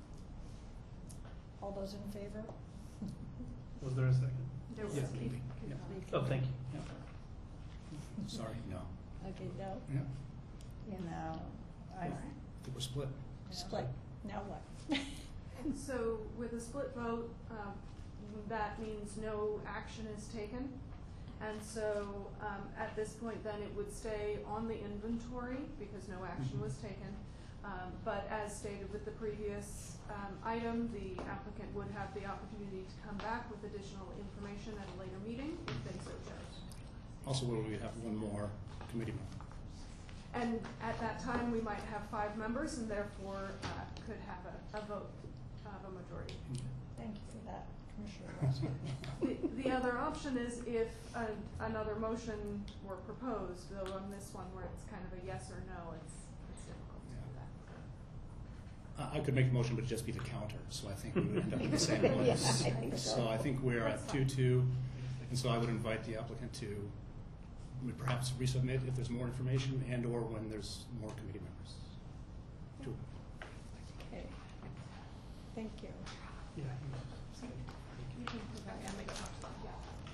all those in favor? Was there a second? There was Yeah, Keith. maybe, yeah. Oh, thank you. Yeah. Sorry, no. Okay, no, Yeah, You know, I, I think we're split. split, now what? So with a split vote, um, that means no action is taken. And so um, at this point, then it would stay on the inventory because no action was taken. Um, But as stated with the previous um, item, the applicant would have the opportunity to come back with additional information at a later meeting if they so chose. Also, we would have one more committee member. And at that time, we might have five members and therefore uh, could have a, a vote of a majority. Thank you for that, Commissioner Rossi. The, the other option is if a, another motion were proposed, though on this one where it's kind of a yes or no, it's, it's difficult to do that. I I could make a motion, but it'd just be the counter, so I think we would end up in the same place. Yeah, I think so. So I think we're at That's two, fine. two, and so I would invite the applicant to perhaps resubmit if there's more information and or when there's more committee members. Two. Okay, thank you. Yeah. You can provide, yeah, make a copy, yeah.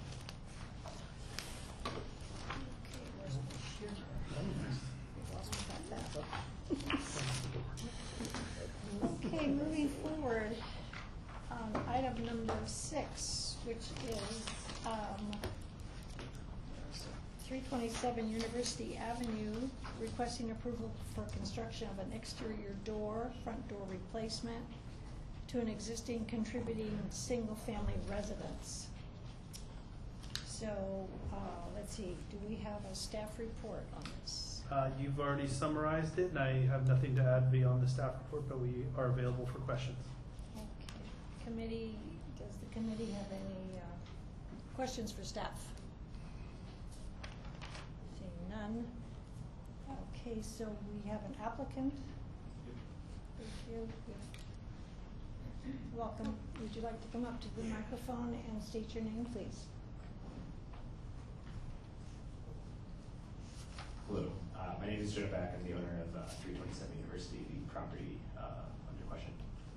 Okay, moving forward, um, item number six, which is, um, three twenty-seven University Avenue, requesting approval for construction of an exterior door, front door replacement to an existing contributing single-family residence. So, uh, let's see, do we have a staff report on this? Uh, you've already summarized it, and I have nothing to add beyond the staff report, but we are available for questions. Okay, committee, does the committee have any, uh, questions for staff? Seeing none. Okay, so we have an applicant. Thank you. Welcome. Would you like to come up to the microphone and state your name, please? Hello, uh, my name is Joe Back. I'm the owner of uh, three twenty-seven University, the property uh, under question.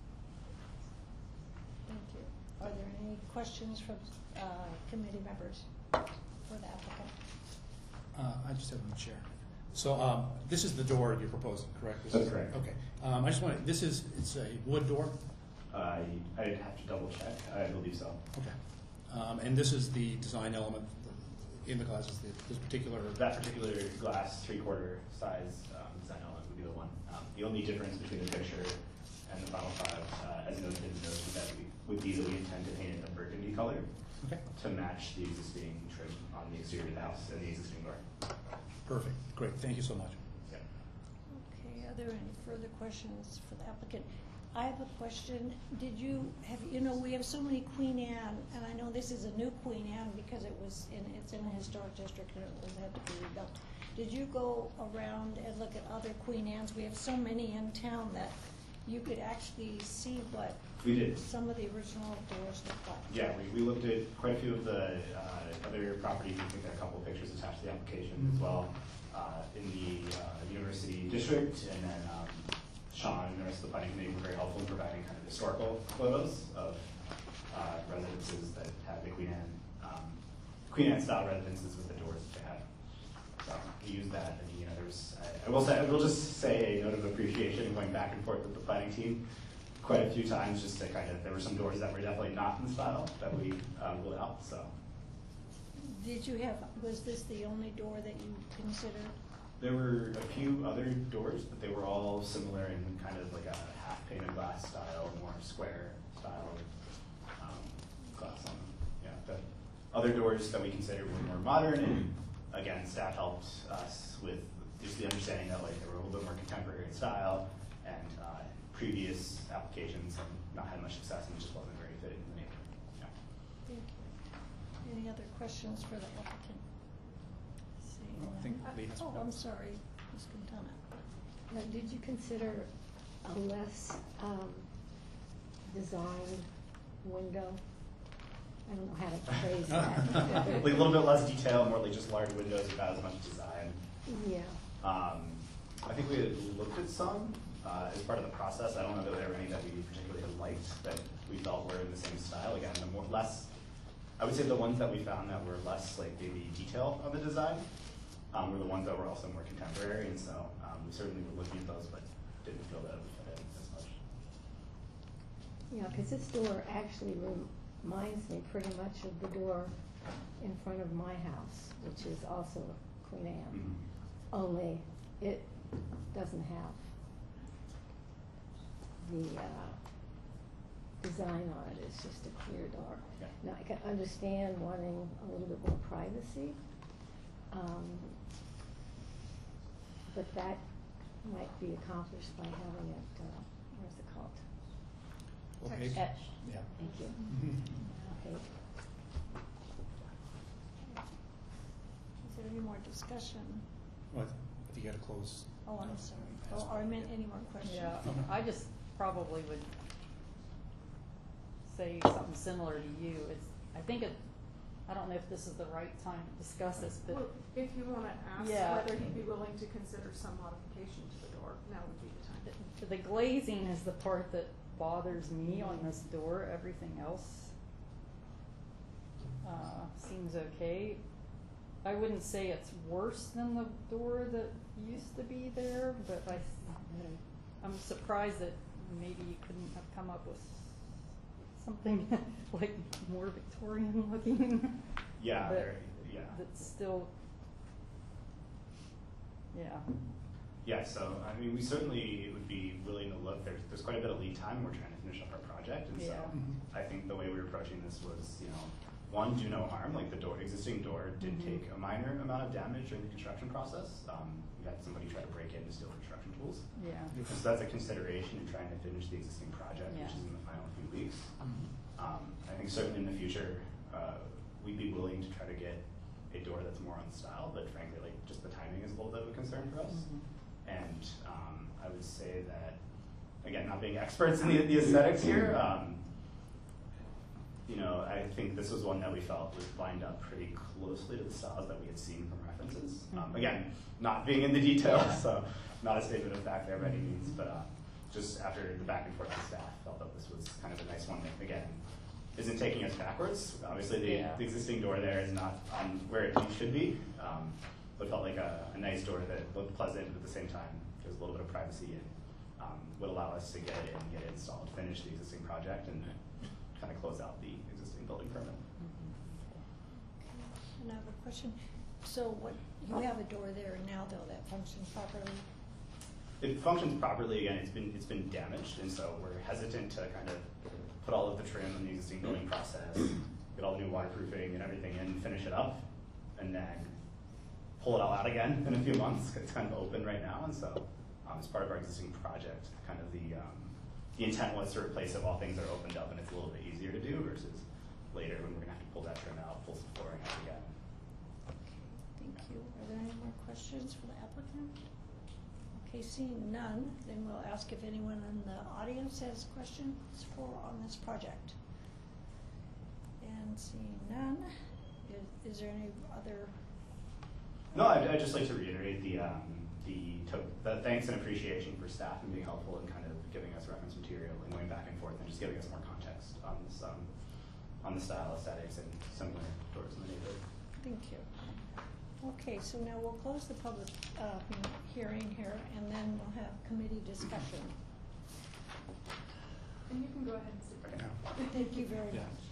Thank you. Are there any questions from uh, committee members for the applicant? Uh, I just have one chair. So um, this is the door you're proposing, correct? This That's is- correct. Okay. Um, I just want to, this is, it's a wood door? Uh, I'd have to double check. I believe so. Okay. Um, and this is the design element in the glass, is the, this particular... That particular glass three-quarter size um, design element would be the one. Um, the only difference between the picture and the final product, uh, as noted in the notes, is that we, with these, we intend to paint it a burgundy color Okay. to match the existing trim on the exterior of the house and the existing door. Perfect. Great. Thank you so much. Yeah. Okay, are there any further questions for the applicant? I have a question. Did you have, you know, we have so many Queen Anne, and I know this is a new Queen Anne because it was in, it's in a historic district and it was, had to be rebuilt. Did you go around and look at other Queen Annes? We have so many in town that you could actually see what We did. some of the original doors look like. Yeah, we, we looked at quite a few of the uh, other properties. I think there are a couple of pictures attached to the application as well, uh, in the uh, University District, and then um, Sean and the rest of the planning committee were very helpful in providing kind of historical photos of uh, residences that had the Queen Anne, um, Queen Anne style residences with the doors that they had. So we used that, and you know, there's, I, I will say, I will just say a note of appreciation going back and forth with the planning team quite a few times, just to kind of, there were some doors that were definitely not in style that we um, ruled out, so. Did you have, was this the only door that you considered? There were a few other doors, but they were all similar in kind of like a half painted glass style, more square style um, glass on them. Yeah, the other doors that we considered were more modern, and again, staff helped us with just the understanding that like they were a little bit more contemporary in style, and uh, previous applications have not had much success, and it just wasn't very fitting in the neighborhood. Yeah. Thank you. Any other questions for the applicant? Seeing Well, I think none. Lee has Oh, one. I'm sorry, Miz Quintana. Now, did you consider a less um, designed window? I don't know how to phrase that. Like a little bit less detail, more like just large windows without as much design. Yeah. Um, I think we had looked at some uh, as part of the process. I don't know that there were any that we particularly liked that we felt were in the same style. Again, the more less, I would say the ones that we found that were less like maybe detail on the design um, were the ones that were also more contemporary. And so um, we certainly were looking at those, but didn't feel that it would fit in as much. Yeah, because this door actually reminds me pretty much of the door in front of my house, which is also Queen Anne. Mm-hmm. Only it doesn't have the uh, design on it. It's just a clear door. Yeah. Now, I can understand wanting a little bit more privacy, um, but that might be accomplished by having it, uh, what's it called? Well, maybe- Etched. Yeah. Thank you. Okay. Is there any more discussion? Well, I think you got to close. Oh, I'm sorry. Oh, or I meant any more questions? Yeah, I just probably would say something similar to you. It's, I think it, I don't know if this is the right time to discuss this, but Well, if you want to ask Yeah. whether he'd be willing to consider some modification to the door, now would be the time. the, the glazing is the part that bothers me on this door. Everything else uh, seems okay. I wouldn't say it's worse than the door that used to be there, but I, I'm surprised that maybe you couldn't have come up with something like more Victorian looking. Yeah, but very, yeah. That's still, yeah. Yeah, so I mean, we certainly would be willing to look. There's, there's quite a bit of lead time. We're trying to finish up our project, and so Yeah. I think the way we were approaching this was, you know, one, do no harm. Like the door, existing door, did Mhm. take a minor amount of damage during the construction process. Um, we had somebody try to break in to steal construction tools. Yeah. So that's a consideration in trying to finish the existing project, Yeah. which is in the final few weeks. Um, I think certainly in the future, uh, we'd be willing to try to get a door that's more on style, but frankly, like just the timing is a little bit of a concern for us. Mhm. And um, I would say that, again, not being experts in the, the aesthetics here, um, you know, I think this was one that we felt was lined up pretty closely to the styles that we had seen from references. Um, Mhm. again, not being in the details, Yeah. so not a statement of fact there by any means, but uh, just after the back and forth with staff, felt that this was kind of a nice one that, again, isn't taking us backwards. Obviously, the, Yeah. the existing door there is not on where it should be, um, but felt like a, a nice door that looked pleasant, but at the same time, there's a little bit of privacy and um, would allow us to get it in, get it installed, finish the existing project, and kind of close out the existing building permit. And I have a question. So what, you have a door there now though that functions properly? It functions properly. Again, it's been it's been damaged, and so we're hesitant to kind of put all of the trim in the existing building process, get all the new waterproofing and everything in, finish it up, and then pull it all out again in a few months. It's kind of open right now, and so um, as part of our existing project, kind of the um, the intent was to replace it while things are opened up and it's a little bit easier to do versus later when we're gonna have to pull that trim out, pull some flooring out again. Thank you. Are there any more questions for the applicant? Okay, seeing none, then we'll ask if anyone in the audience has questions for, on this project. And seeing none, is, is there any other? No, I'd, I'd just like to reiterate the, um, the, to- the thanks and appreciation for staff and being helpful and kind of giving us reference material and going back and forth and just giving us more context on this, um, on the style, aesthetics, and similar doors in the neighborhood. Thank you. Okay, so now we'll close the public uh, hearing here, and then we'll have committee discussion. And you can go ahead and sit right now. Thank you very Yeah. much.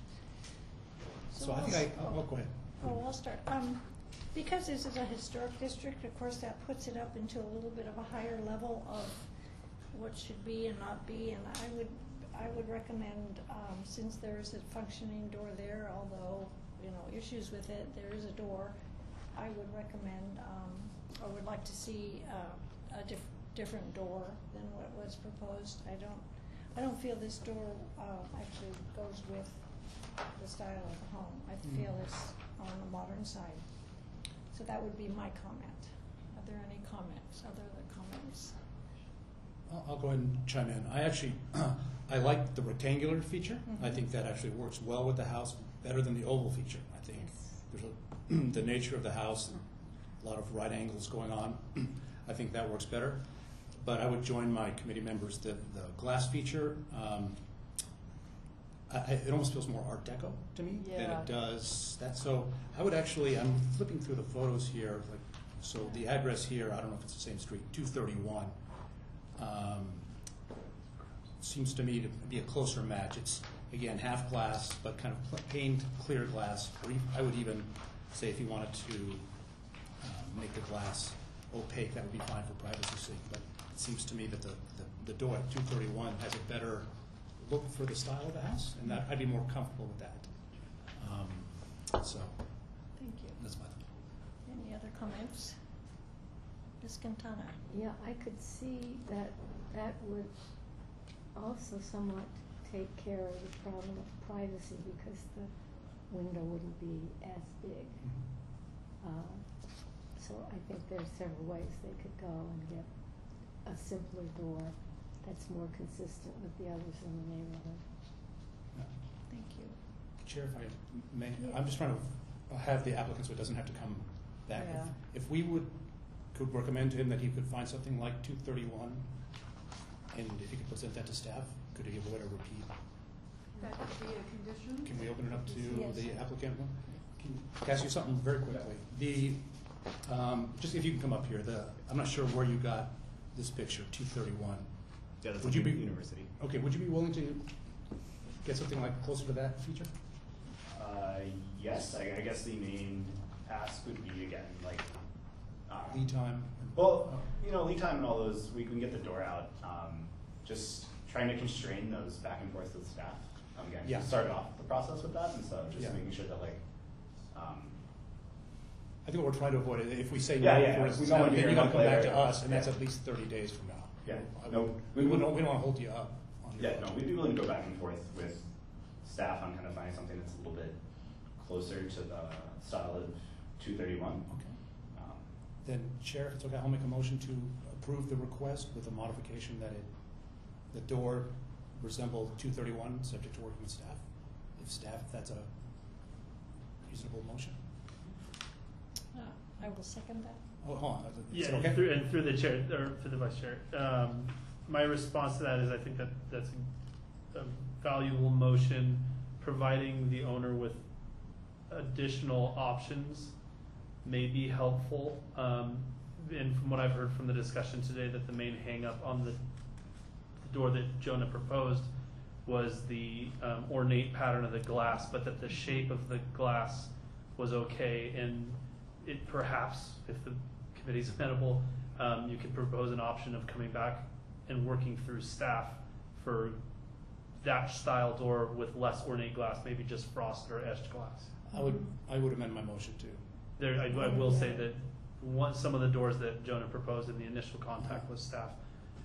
So I think I, oh, oh, go ahead. Oh, I'll start. Um, because this is a historic district, of course, that puts it up into a little bit of a higher level of what should be and not be, and I would, I would recommend, um, since there is a functioning door there, although, you know, issues with it, there is a door, I would recommend, um, or would like to see, uh, a diff- different door than what was proposed. I don't, I don't feel this door, uh, actually goes with the style of the home. I Mm. feel it's on the modern side. So that would be my comment. Are there any comments, other comments? I'll, I'll go ahead and chime in. I actually, I like the rectangular feature. I Mhm. think that actually works well with the house, better than the oval feature. I think there's a, the nature of the house, a lot of right angles going on. I think that works better. But I would join my committee members, the, the glass feature, um, I, I, it almost feels more Art Deco to me than Yeah. it does that. So I would actually, I'm flipping through the photos here, like, so the address here, I don't know if it's the same street, two thirty-one. Um, seems to me to be a closer match. It's, again, half glass, but kind of pl- paned clear glass. Or e- I would even say if you wanted to um, make the glass opaque, that would be fine for privacy's sake. But it seems to me that the, the, the door at two thirty-one has a better look for the style of the house, and that I'd be more comfortable with that. Um, so Thank you. that's my thought. Any other comments? Miz Quintana? Yeah, I could see that that would also somewhat take care of the problem of privacy because the window wouldn't be as big. Uh, so I think there are several ways they could go and get a simpler door that's more consistent with the others in the neighborhood. Yeah. Thank you. Chair, if I may, Yeah. I'm just trying to have the applicant so it doesn't have to come back. If- Yeah. If we would, could recommend to him that he could find something like two thirty-one, and if he could present that to staff, could he avoid a repeat? That could be a condition. Can we open it up to Yes. the applicant? Can I ask you something very quickly? The, um, just if you can come up here, the, I'm not sure where you got this picture, two thirty-one. Yeah, that's Would you be- university. Okay, would you be willing to get something like closer to that feature? Uh, yes, I, I guess the main ask would be again, like, uh, Lead time? well, you know, lead time and all those, we can get the door out. Um, just trying to constrain those back and forth with staff. Um, again, Yeah. we started off the process with that, and so just Yeah. making sure that like, um, I think what we're trying to avoid is if we say Yeah, no, yeah, for we instance, don't now, want to then hear you gotta a come month back to later. us, and that's Yeah. at least thirty days from now. Yeah. I No, would- we We would- don't, we don't wanna hold you up on your. yeah, no, we'd be willing to go back and forth with staff on kind of finding something that's a little bit closer to the style of two thirty-one. Okay. Um, Then, Chair, if it's okay, I'll make a motion to approve the request with a modification that it, the door resemble two thirty-one, subject to working with staff. If staff, if that's a reasonable motion. Uh, I will second that. Oh, hold on, is it Yeah, okay? and through, and through the chair, or through the vice chair, um, my response to that is I think that that's a valuable motion, providing the owner with additional options may be helpful. Um, and from what I've heard from the discussion today, that the main hang-up on the, the door that Jonah proposed was the um, ornate pattern of the glass, but that the shape of the glass was okay, and it perhaps, if the committee's amenable, um, you could propose an option of coming back and working through staff for that style door with less ornate glass, maybe just frosted or etched glass. I would, I would amend my motion to. There, I, I will say that one, some of the doors that Jonah proposed in the initial contact with staff,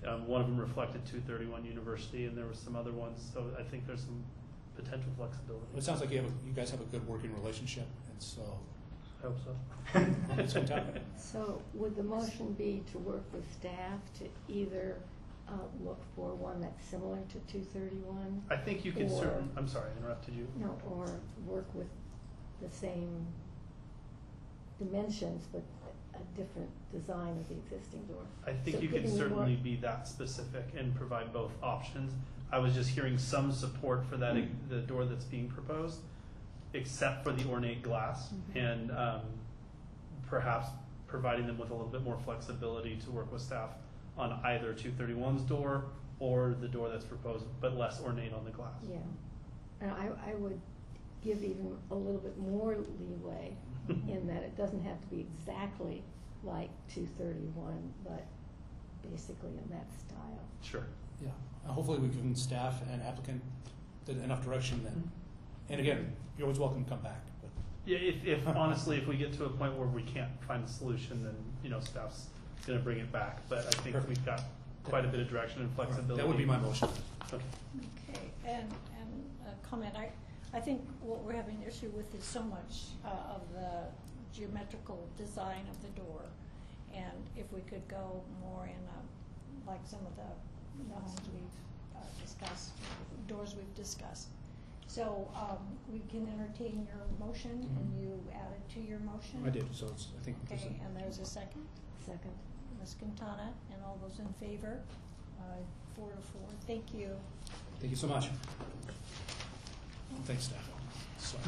Um, one of them reflected two thirty-one University, and there were some other ones, so I think there's some potential flexibility. It sounds like you have, a- you guys have a good working relationship, and so. I hope so. It's fantastic. So would the motion be to work with staff to either uh, look for one that's similar to two thirty-one? I think you could or- certain, I'm sorry, I interrupted you. No, or work with the same dimensions, but a different design of the existing door? I think So you could giving more- certainly be that specific and provide both options. I was just hearing some support for that, the door that's being proposed, except for the ornate glass, Mhm. and um, perhaps providing them with a little bit more flexibility to work with staff on either two thirty-one's door or the door that's proposed, but less ornate on the glass. Yeah, and I, I would give even a little bit more leeway in that it doesn't have to be exactly like two thirty-one, but basically in that style. Sure. Yeah, Uh, hopefully we've given staff and applicant th- enough direction then. And again, you're always welcome to come back. But Yeah, if, if honestly, if we get to a point where we can't find a solution, then, you know, staff's gonna bring it back, but I think Perfect. we've got quite a bit of direction and flexibility. That would be my motion. Okay. Okay, and, and a comment, I, I think what we're having an issue with is so much uh, of the geometrical design of the door. And if we could go more in, a- like some of the, the homes we've uh, discussed, doors we've discussed. So, um, we can entertain your motion, and Mhm. you added to your motion? I did, so it's, I think. there's a- Okay, and there's a second? Second. Miz Quintana, and all those in favor? Uh, Four to four, thank you. Thank you so much. Thanks, staff. So,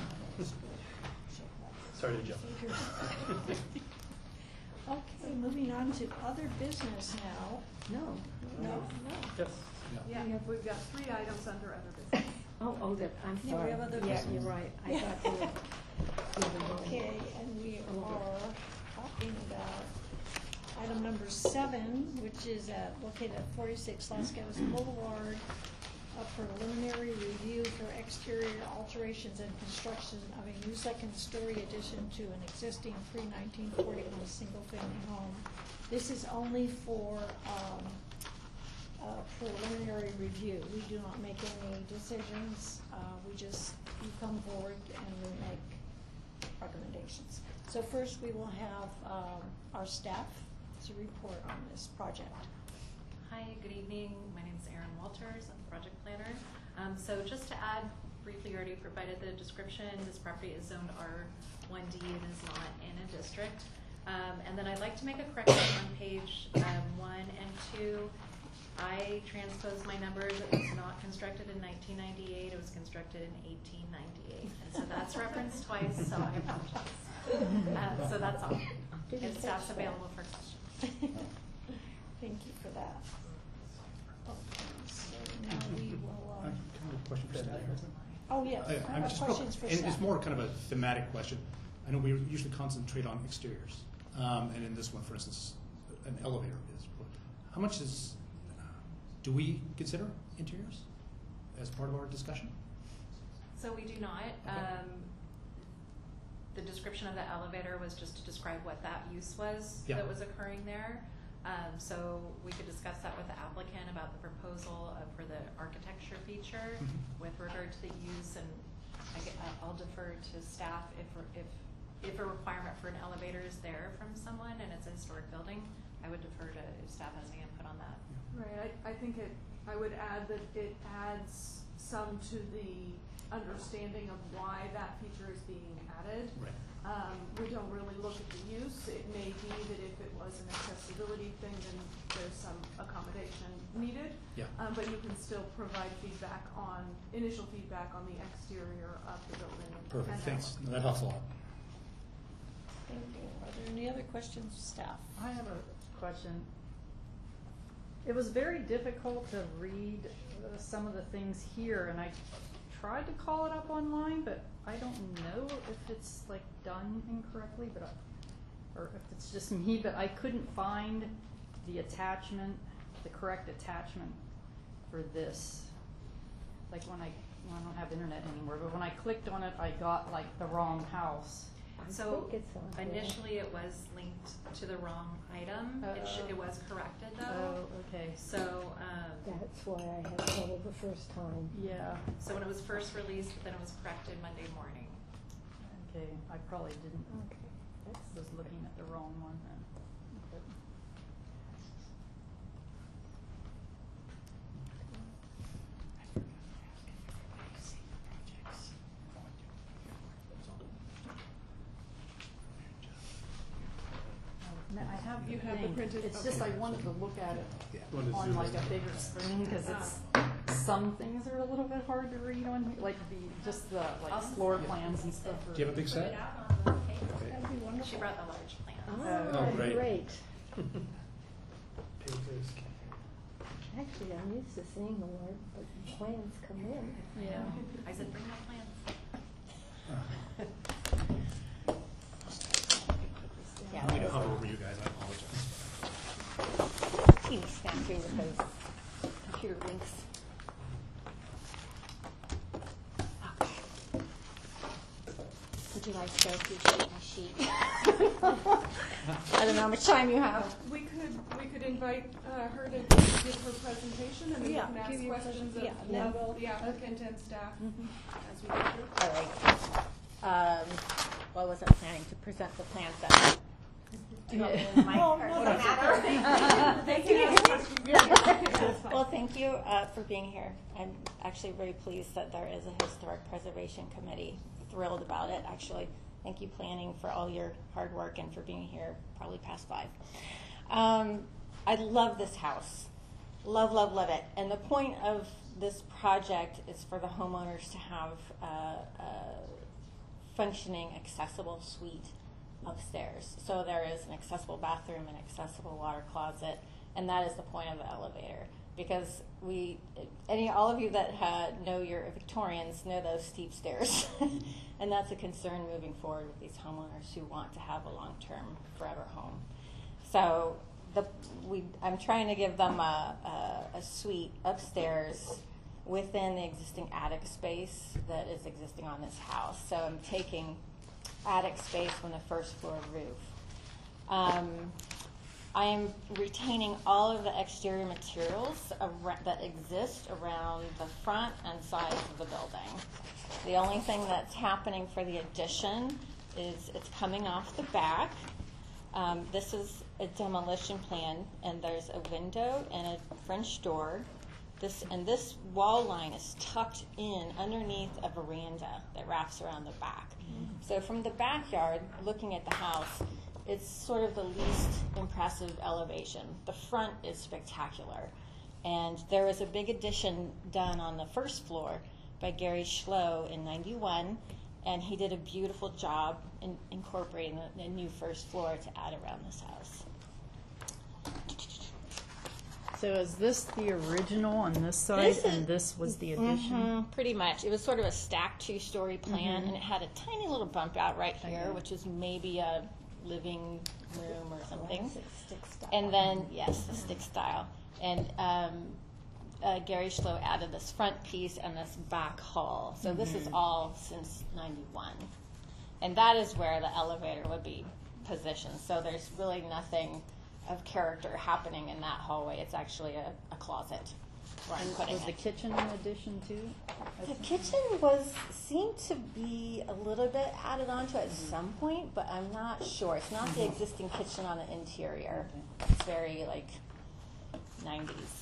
Sorry to jump. Okay, moving on to other business now. No. No, no. Yes. yeah. Yeah, we've got three items under other business. Oh, oh, that, I'm Yeah, we sorry. have other Yeah, business. you're right. I thought you were giving one. Okay, and we are talking about item number seven, which is at, located at forty-six Los Gatos Boulevard, a preliminary review for exterior alterations and construction of a new second-story addition to an existing pre nineteen forty-one single-family home. This is only for, um, a preliminary review. We do not make any decisions. Uh, we just, you come forward and we make recommendations. So first, we will have, um, our staff to report on this project. Hi, good evening. My name is Erin Walters. I'm the project planner. Um, so just to add, briefly, you already provided the description. This property is zoned R one D and is not in a district. Um, and then I'd like to make a correction on page um, one and two. I transposed my numbers. It was not constructed in nineteen ninety-eight. It was constructed in eighteen ninety-eight. And so that's referenced twice, so I apologize. Uh, so that's all. Didn't And staff's catch that. available for questions. Thank you for that. Okay, so now we will, I um, have a question for staff. oh, yes, I- I I'm have just real- questions for and staff. It's more kind of a thematic question. I know we usually concentrate on exteriors, um, and in this one, for instance, an elevator is. How much is, do we consider interiors as part of our discussion? So we do not. Okay. Um, the description of the elevator was just to describe what that use was Yeah. that was occurring there. Um, so we could discuss that with the applicant about the proposal of, for the architecture feature Mhm. with regard to the use, and I get, I'll defer to staff if, if, if a requirement for an elevator is there from someone and it's a historic building, I would defer to if staff has any input on that. Right, I, I think it, I would add that it adds some to the understanding of why that feature is being added. Right. Um, we don't really look at the use. It may be that if it was an accessibility thing, then there's some accommodation needed. Yeah. Um, but you can still provide feedback on, initial feedback on the exterior of the building. Perfect, and thanks. that- No, that helps a lot. Thank you. Are there any other questions, staff? I have a question. It was very difficult to read uh, some of the things here, and I tried to call it up online, but I don't know if it's like done incorrectly, but I, or if it's just me, but I couldn't find the attachment, the correct attachment for this. Like when I, well, I don't have internet anymore, but when I clicked on it, I got like the wrong house. I So think it's on here. initially it was linked to the wrong item. It should, it was corrected though. Oh, okay. So, um, That's why I had trouble the first time. Yeah, so when it was first released, then it was corrected Monday morning. okay, I probably didn't, Okay. That's was looking at the wrong one then. But- No, I have the You have the thing. printed- It's just I okay. wanted to look at it Yeah. Wanted to on zoom like in. a bigger screen, because it's, some things are a little bit hard to read on, here, like the, just the, like floor plans and stuff. are- Do you have a big set? That'd be wonderful. She brought the large plan. Oh, Oh, great. great. Papers. Actually, I'm used to seeing the word, but the plans come in. Yeah. I said, bring my plans. Yeah. I need to hover over you guys, I apologize. You snap through with those computer links. Okay. Would you like to go through my sheet? I don't know how much time you have. We could, we could invite uh, her to give her presentation, and then we Yeah, can give ask your questions present- yeah, and then of, we'll- of the applicant and staff Mhm. as we go through. All right. Um, well, I wasn't planning to present the plans then. Do you want me in the mic Oh, or no, does it that's matter? They can ask questions. Yeah. Well, thank you uh, for being here. I'm actually very pleased that there is a historic preservation committee. Thrilled about it, actually. Thank you, planning, for all your hard work and for being here probably past five. Um, I love this house. Love, love, love it. And the point of this project is for the homeowners to have uh, a functioning, accessible suite upstairs. So there is an accessible bathroom, an accessible water closet, and that is the point of the elevator. Because we, any, all of you that uh, know your Victorians know those steep stairs, and that's a concern moving forward with these homeowners who want to have a long-term, forever home. So the, we, I'm trying to give them a, a, a suite upstairs within the existing attic space that is existing on this house. So I'm taking attic space from the first floor roof. Um, I am retaining all of the exterior materials ar- that exist around the front and sides of the building. The only thing that's happening for the addition is it's coming off the back. Um, this is a demolition plan, and there's a window and a French door. This and this wall line is tucked in underneath a veranda that wraps around the back. So from the backyard, looking at the house, it's sort of the least impressive elevation. The front is spectacular. And there was a big addition done on the first floor by Gary Schlow in ninety-one, and he did a beautiful job in incorporating a, a new first floor to add around this house. So is this the original on this side, This is- and this was the addition? Mhm, pretty much. It was sort of a stacked two-story plan, Mhm. and it had a tiny little bump out right here, Okay. which is maybe a living room or something. Stick style. And then, yes, the stick style. And um, uh, Gary Schlow added this front piece and this back hall. So this is Mhm. all since ninety-one. And that is where the elevator would be positioned. So there's really nothing of character happening in that hallway. It's actually a, a closet where I'm And putting was the it. kitchen an addition too? The kitchen was seemed to be a little bit added onto at some point, but I'm not sure. It's not the existing kitchen on the interior. It's very like nineties.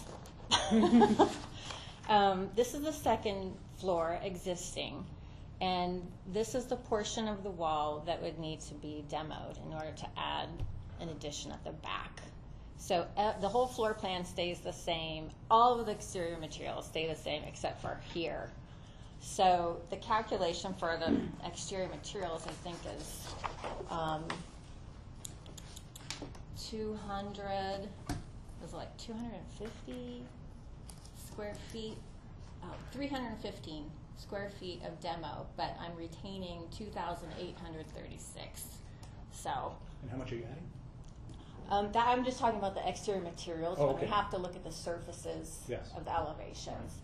um, this is the second floor existing, and this is the portion of the wall that would need to be demoed in order to add an addition at the back. So uh, the whole floor plan stays the same. All of the exterior materials stay the same except for here. So the calculation for the exterior materials, I think, is um, two hundred, was it like two hundred fifty square feet? Oh, three hundred fifteen square feet of demo, but I'm retaining two thousand eight hundred thirty-six. So And how much are you adding? um, that, I'm just talking about the exterior materials, Oh, but we okay. have to look at the surfaces Yes. of the elevations.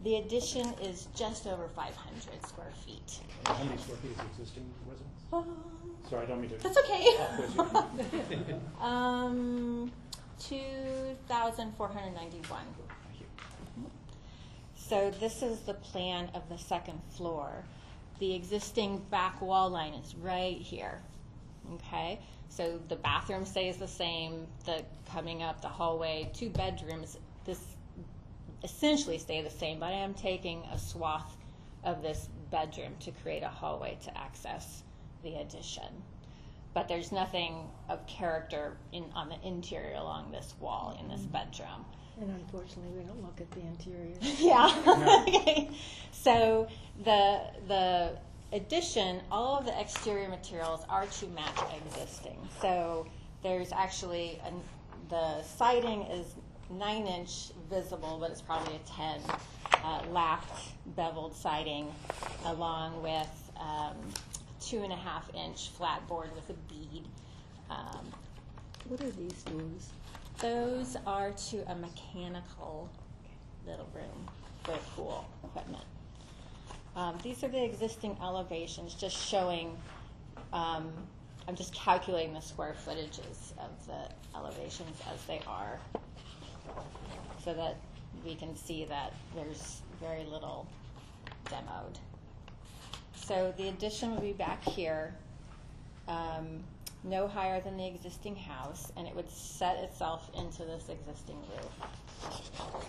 The addition is just over five hundred square feet. How many square feet is the existing residence? Um, Sorry, I don't mean to. That's okay. off quiz you. um, two thousand four hundred ninety-one. Thank you. So this is the plan of the second floor. The existing back wall line is right here. Okay, so the bathroom stays the same. The coming up the hallway, two bedrooms. This essentially stay the same, but I am taking a swath of this bedroom to create a hallway to access the addition. But there's nothing of character in on the interior along this wall in this bedroom. And unfortunately, we don't look at the interior. Yeah. Okay. So the the addition, all of the exterior materials are to match existing. So there's actually an, the siding is nine inch visible, but it's probably a ten uh, lapped beveled siding, along with um, two and a half inch flat board with a bead. Um, What are these doors? those are to a mechanical little room for pool equipment. Um, these are the existing elevations, just showing. Um, I'm just calculating the square footages of the elevations as they are, so that we can see that there's very little demoed. So the addition would be back here, um, no higher than the existing house, and it would set itself into this existing roof.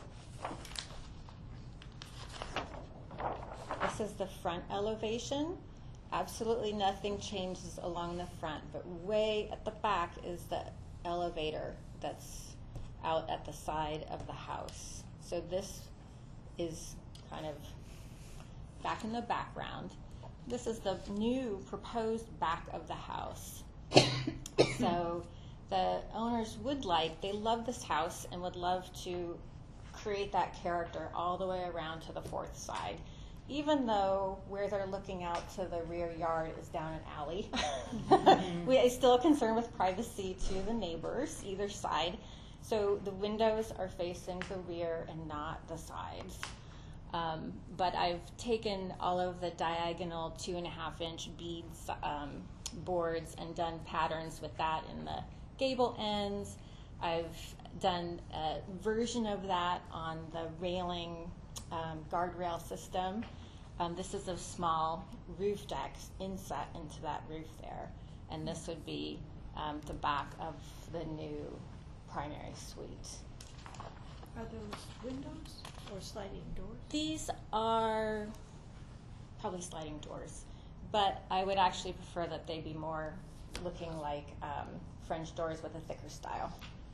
This is the front elevation. Absolutely nothing changes along the front, but way at the back is the elevator that's out at the side of the house. So this is kind of back in the background. This is the new proposed back of the house. So the owners would like, they love this house and would love to create that character all the way around to the fourth side. Even though where they're looking out to the rear yard is down an alley. We are still concerned with privacy to the neighbors, either side. So the windows are facing the rear and not the sides. Um, but I've taken all of the diagonal two and a half inch beads um, boards and done patterns with that in the gable ends. I've done a version of that on the railing um, guardrail system. Um, this is a small roof deck inset into that roof there, and this would be um, the back of the new primary suite. Are those windows or sliding doors? These are probably sliding doors, but I would actually prefer that they be more looking like um, French doors with a thicker style.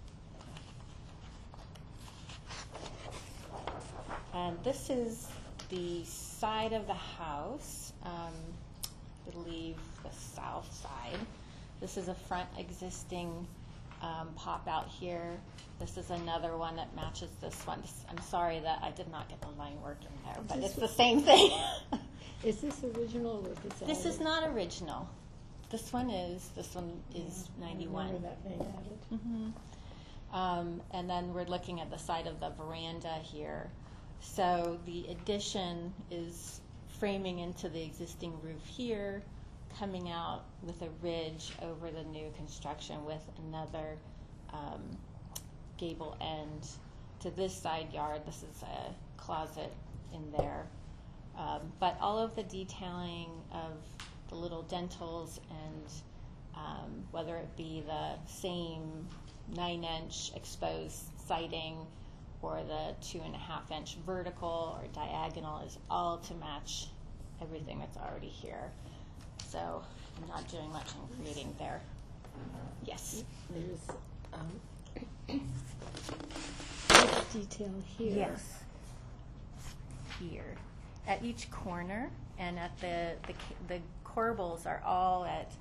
And this is the side of the house, um, I believe the south side. This is a front existing um, pop out here. This is another one that matches this one. I'm sorry that I did not get the line work in there, but it's the same thing. Is this original or is this This is added? not original. This one is. This one is Yeah, I ninety-one. remember that being added. Mm-hmm. Um, and then we're looking at the side of the veranda here. So the addition is framing into the existing roof here, coming out with a ridge over the new construction with another um, gable end to this side yard. This is a closet in there. Um, but all of the detailing of the little dentals and um, whether it be the same nine inch exposed siding or the two and a half inch vertical or diagonal is all to match everything that's already here. So I'm not doing much in creating there. Yes? There's um, much detail here. Yes. Here. At each corner and at the, the, the corbels are all at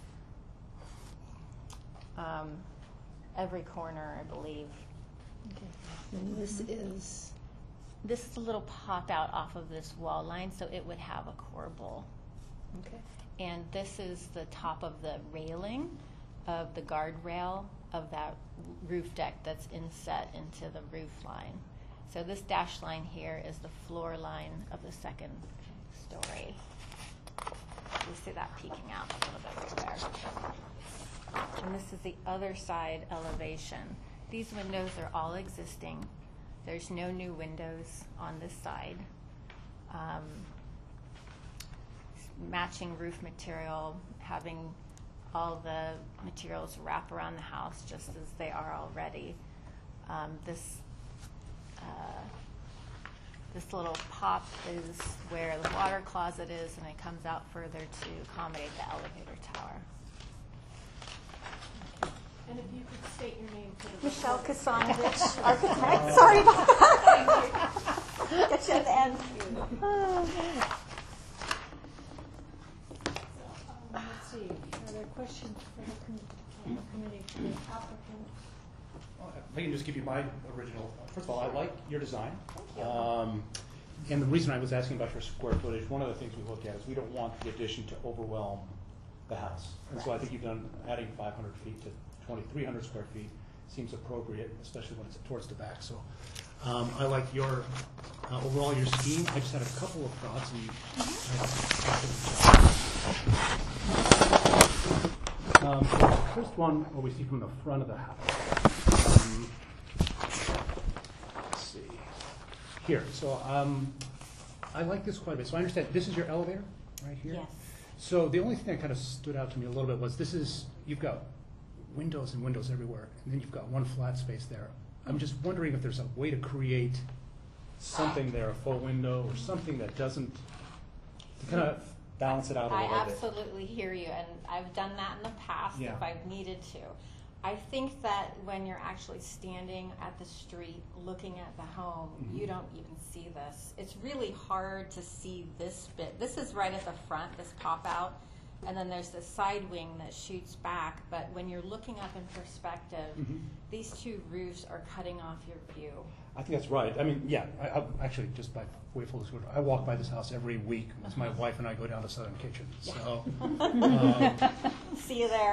um, every corner, I believe. Okay. And this is, This is a little pop out off of this wall line, so it would have a corbel. okay. And this is the top of the railing of the guardrail of that roof deck that's inset into the roof line. So this dashed line here is the floor line of the second story. You see that peeking out a little bit right there. And this is the other side elevation. These windows are all existing. There's no new windows on this side. Um, matching roof material, having all the materials wrap around the house just as they are already. Um, this uh, this little pop is where the water closet is, and it comes out further to accommodate the elevator tower. And if you could state your name for the Michelle record. Kasanovich, architect. Sorry about that. Get you at the end. Um, let's see, are there questions for the com- uh, committee, for the applicant? Well, if I can just give you my original, first of all, I like your design. Thank you. Um, and the reason I was asking about your square footage, one of the things we look at is we don't want the addition to overwhelm the house. And so I think you've done, adding five hundred feet to twenty-three hundred square feet seems appropriate, especially when it's towards the back. So um, I like your, uh, overall your scheme. I just had a couple of thoughts. And um, the first one, what we see from the front of the house. Um, let's see. Here, so um, I like this quite a bit. So I understand this is your elevator right here? Yes. So the only thing that kind of stood out to me a little bit was this is, you've got windows and windows everywhere, and then you've got one flat space there. I'm just wondering if there's a way to create something there, a faux window or something that doesn't, to kind of balance it out a I little bit. absolutely hear you, and I've done that in the past Yeah. if I've needed to. I think that when you're actually standing at the street looking at the home, Mhm. you don't even see this. It's really hard to see this bit. This is right at the front, this pop out, and then there's this side wing that shoots back, but when you're looking up in perspective, Mhm. these two roofs are cutting off your view. I think that's right. I mean, yeah, I, I actually, just by way of full disclosure, I walk by this house every week as my wife and I go down to Southern Kitchen. So, um, See you there.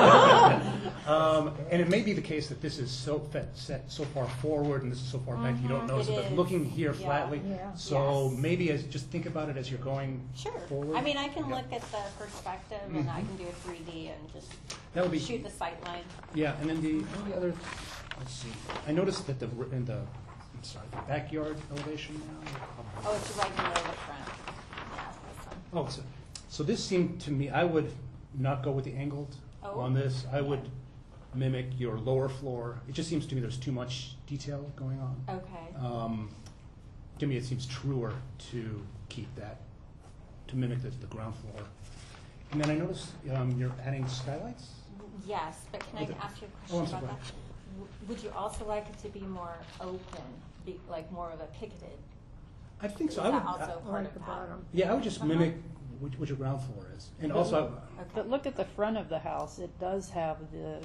um, and it may be the case that this is so fet- set so far forward and this is so far back you don't Mhm, notice it it. But is. looking here Yeah. flatly, Yeah. so Yes. maybe as just think about it as you're going Sure. forward. I mean, I can Yeah. look at the perspective and I Mhm. can do a three D and just That would be- shoot the sight line. Yeah, and then the only other, let's see, I noticed that the r- in the, I'm sorry, the backyard elevation now. Oh, it's right below the front. Yeah, this one. Oh, so, so this seemed to me, I would not go with the angled Oh. on this. I would mimic your lower floor. It just seems to me there's too much detail going on. Okay. Um, to me, it seems truer to keep that, to mimic the, the ground floor. And then I noticed um, you're adding skylights? Yes, but can I With it- ask you a Oh, question I'm sorry, about go that? W- Would you also like it to be more open, be like more of a picketed? I think so. Is I that would, also I- part Or at of the that? bottom. yeah, I would just Uh-huh. mimic what, what your ground floor is. And also, Okay. But look at the front of the house, it does have the,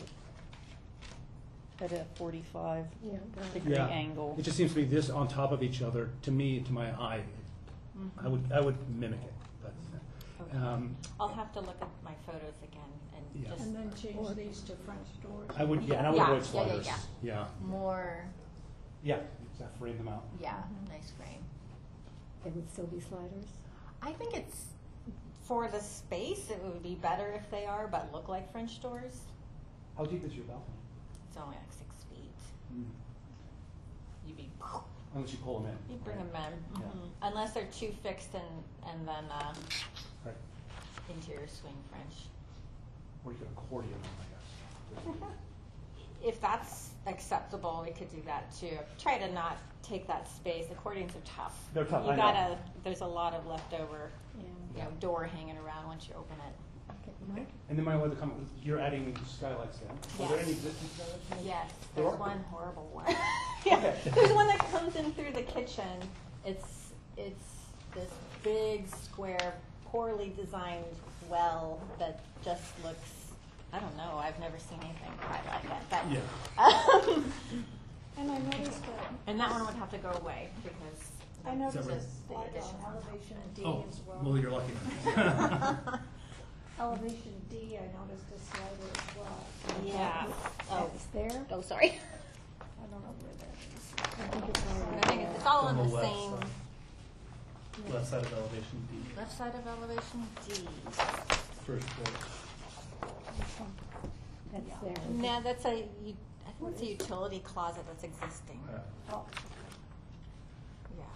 at a forty-five Yeah. degree yeah, angle. it just seems to me this on top of each other, to me, to my eye, I would, I would mimic it. But, Okay. um, I'll have to look at my photos again and Yeah. just And then change these to French doors. I would, yeah, and I would Yeah, avoid yeah, yeah, sliders. yeah. Yeah, more, yeah, that frame them out. yeah, nice frame. They would still be sliders? I think it's, for the space, it would be better if they are, but look like French doors. How deep is your balcony? It's only like six feet. Mm. You'd be, Unless you pull them in. you bring right? them in, Yeah. mhm. Unless they're too fixed and, and then, uh, Right. interior swing French. Or you could accordion them, I guess. If that's acceptable, we could do that too. Try to not take that space. Accordions are tough. They're tough, You I know. gotta, there's a lot of leftover, Yeah. you know, door hanging around once you open it. Okay, Mike? And then my other comment, you're adding skylights then. Are there Yes. any existing skylights? Yes, There there's are? one horrible one. Yeah, there's one that comes in through the kitchen. It's, it's this big, square, poorly designed well that just looks, I don't know, I've never seen anything quite like it. But, Yeah. um, And I noticed that. and that one would have to go away because I noticed right? it's The like addition. on elevation D Oh, as well. well, you're lucky. Elevation D, I noticed a slider as well. Yeah. Oh, Oh, it's there? oh, sorry. I don't know where that is. I think it's all I think it's, it's all On on the the left same side. Left side of elevation D. left side of elevation D. First floor. That's there. No, that's a, u- I think it's a utility closet that's existing. Oh, Yeah.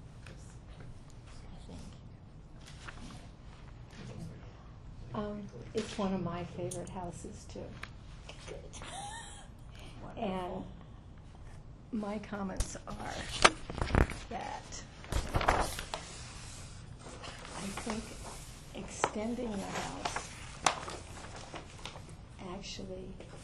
I think. Um, it's one of my favorite houses too. And my comments are that I think extending the house actually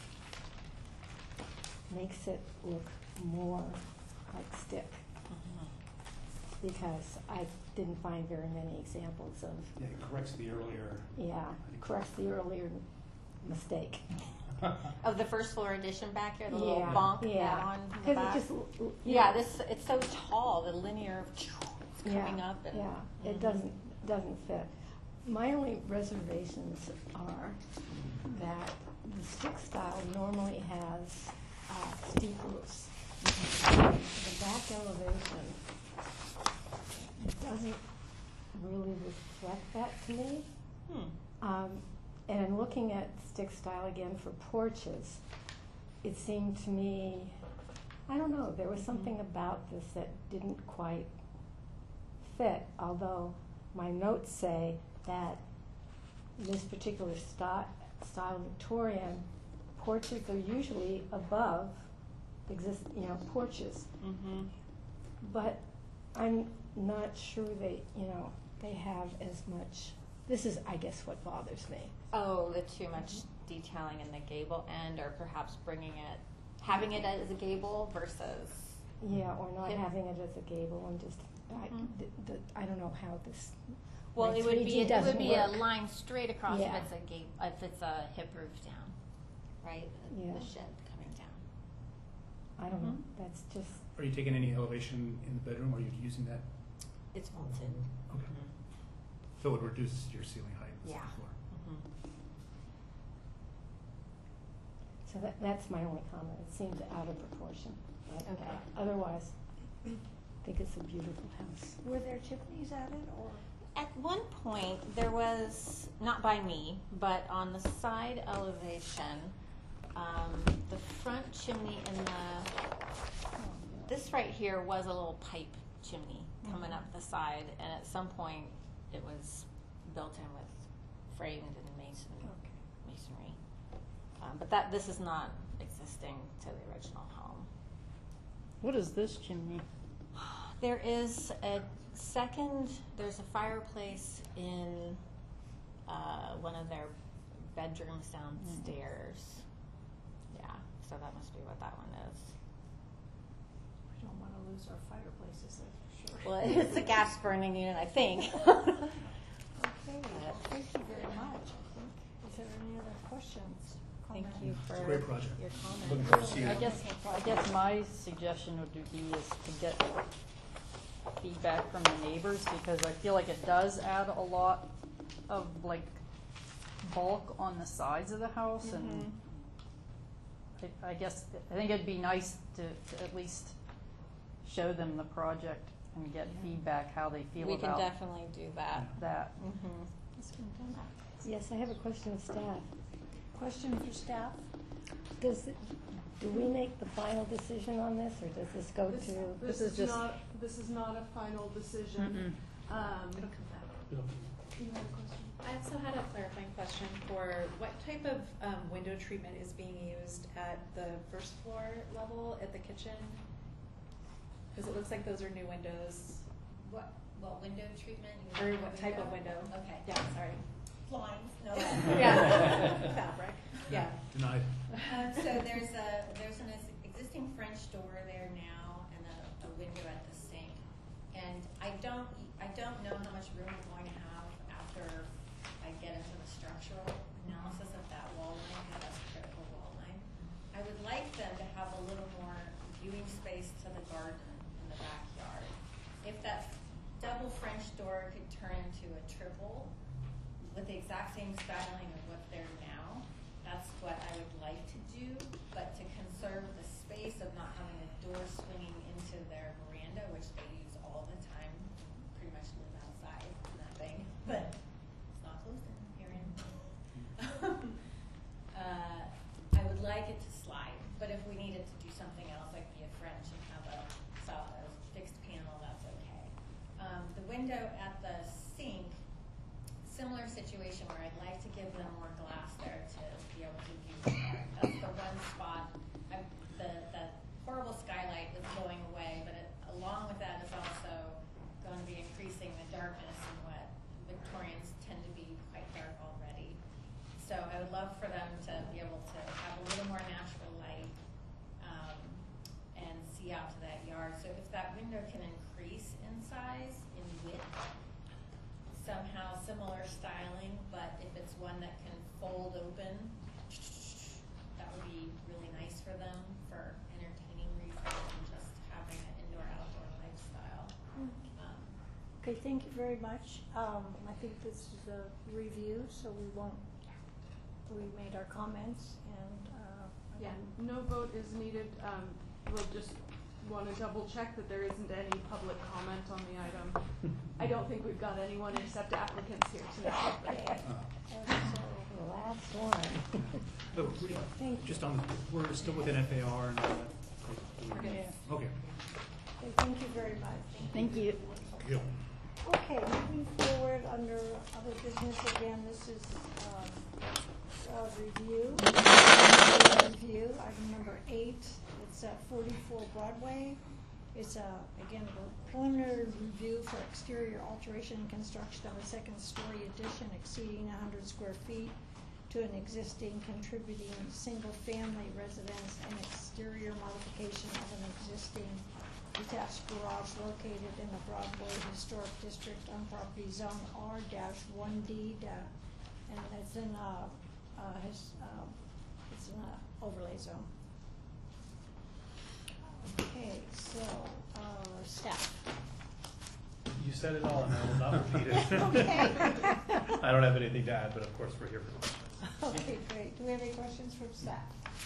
makes it look more like stick. Because I didn't find very many examples of, Yeah, it corrects the earlier. yeah, corrects the earlier mistake. Of the first floor addition back here, the little Yeah, bonk yeah. add-on in the 'Cause it back. just l- l- Yeah, yeah. this, it's so tall, the linear, it's coming Yeah, up and. Yeah, it Mhm. doesn't, doesn't fit. My only reservations are that the stick style normally has uh, steep roofs. The back elevation doesn't really reflect that to me. Hmm. Um, and in looking at stick style again for porches, it seemed to me, I don't know, there was something about this that didn't quite fit, although my notes say that this particular sti- style Victorian porches are usually above exist, you know, porches. Mm-hmm. But I'm not sure they, you know, they have as much. This is, I guess, what bothers me. Oh, the too much detailing in the gable end, or perhaps bringing it, having it as a gable versus. Yeah, or not Hip. having it as a gable and just, I, Mhm. the, the, I don't know how this. Well, my it would three be, D it would doesn't be a work. line straight across Yeah. if it's a gable, if it's a hip roof down, right? The- Yeah. The shed coming down. I don't know. Mhm. That's just. Are you taking any elevation in the bedroom, or are you using that? It's vaulted. Okay. So it reduces your ceiling height on the Yeah. second floor. Mhm. So that, that's my only comment. It seems out of proportion. But Okay. uh, otherwise, I think it's a beautiful house. were there chimneys added or? At one point, there was, not by me, but on the side elevation, um, the front chimney in the, this right here was a little pipe chimney coming up the side, and at some point, it was built in with framed and mason, masonry. Um, but that, this is not existing to the original home. What is this chimney? There is a second, there's a fireplace in uh, one of their bedrooms downstairs. Yeah, so that must be what that one is. We don't want to lose our fireplaces, that's for sure. Well, it's a gas burning unit, I think. Okay, well, thank you very much. I think, is there any other questions? Thank comments? you It's a for great project. your Looking comments. forward to seeing I it. guess, I guess my suggestion would be is to get feedback from the neighbors, because I feel like it does add a lot of like bulk on the sides of the house, and I, I guess, I think it'd be nice to, to at least show them the project and get feedback how they feel We can about definitely do that. that. Mm-hmm. Yes, I have a question of staff. Question for staff? Does, it- do we make the final decision on this, or does this go This, to? this is is just- not, this is not a final decision. Um, It'll you had a question? I also had a clarifying question for what type of um, window treatment is being used at the first floor level at the kitchen? Because it looks like those are new windows. What, what window treatment? You Or mean what type of window? Okay. Yeah, sorry. Blinds, no. Yeah, fabric, yeah. Denied. Um, so there's a, there's an existing French door there now and a, a window at the sink. And I don't, I don't know how much room we're going to have after I get into the structural analysis of that wall line, how that's a critical wall line. I would like them to have a little more viewing space to the garden in the backyard. If that double French door could turn into a triple with the exact same styling of what's there now, that's what I would like to do, but to conserve the space of not having to door swinging into their veranda, which they use all the time, pretty much live outside in that thing, but it's not closed in, Erin. uh, I would like it to slide, but if we needed to do something else, like be a French and have a, a fixed panel, that's okay. Um, the window at the sink, similar situation where I'd like to give them more glass there to be able to view the car. That's the one spot. I, the, the horrible skylight is going away, but it, along with that is also going to be increasing the darkness in what Victorians tend to be quite dark already. So I would love for them to be able to have a little more natural light um, and see out to that yard. So if that window can increase in size, in width, somehow similar styling, but if it's one that can fold open, that would be really nice for them for entertaining reasons and just having an indoor-outdoor lifestyle. Um, Okay, thank you very much. Um, I think this is a review, so we won't, we made our comments and, uh. Yeah, no vote is needed. Um, we'll just want to double check that there isn't any public comment on the item. I don't think we've got anyone except applicants here tonight. Okay. The last one. Oh, we- Thank you. Just on, we're still within F A R and all that? Okay. Okay. Okay, thank you very much. Thank you. Yeah. Okay, moving forward under other business, again, this is, um, a review. Review, item number eight, it's at forty-four Broadway. It's a, again, a preliminary review for exterior alteration and construction of a second story addition exceeding one hundred square feet to an existing contributing single-family residence and exterior modification of an existing detached garage located in the Broadway Historic District on property zone R one D, and it's in a, uh, his, uh, it's in a overlay zone. Okay, so, uh, staff. You said it all, and I will not repeat it. Okay. I don't have anything to add, but of course we're here for questions. Okay, great. Do we have any questions from staff?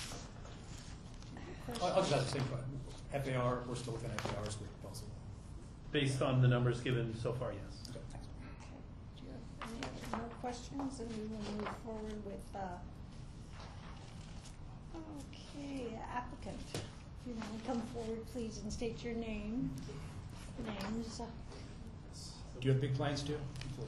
I'll I'll just ask the same question. F A R, we're still within F A R's proposal. Based on the numbers given so far, yes. Okay, thanks. Okay. Do you have any other more questions? And we will move forward with, uh, okay, applicant. If you want to come forward, please, and state your name, names. Do you have big plans too?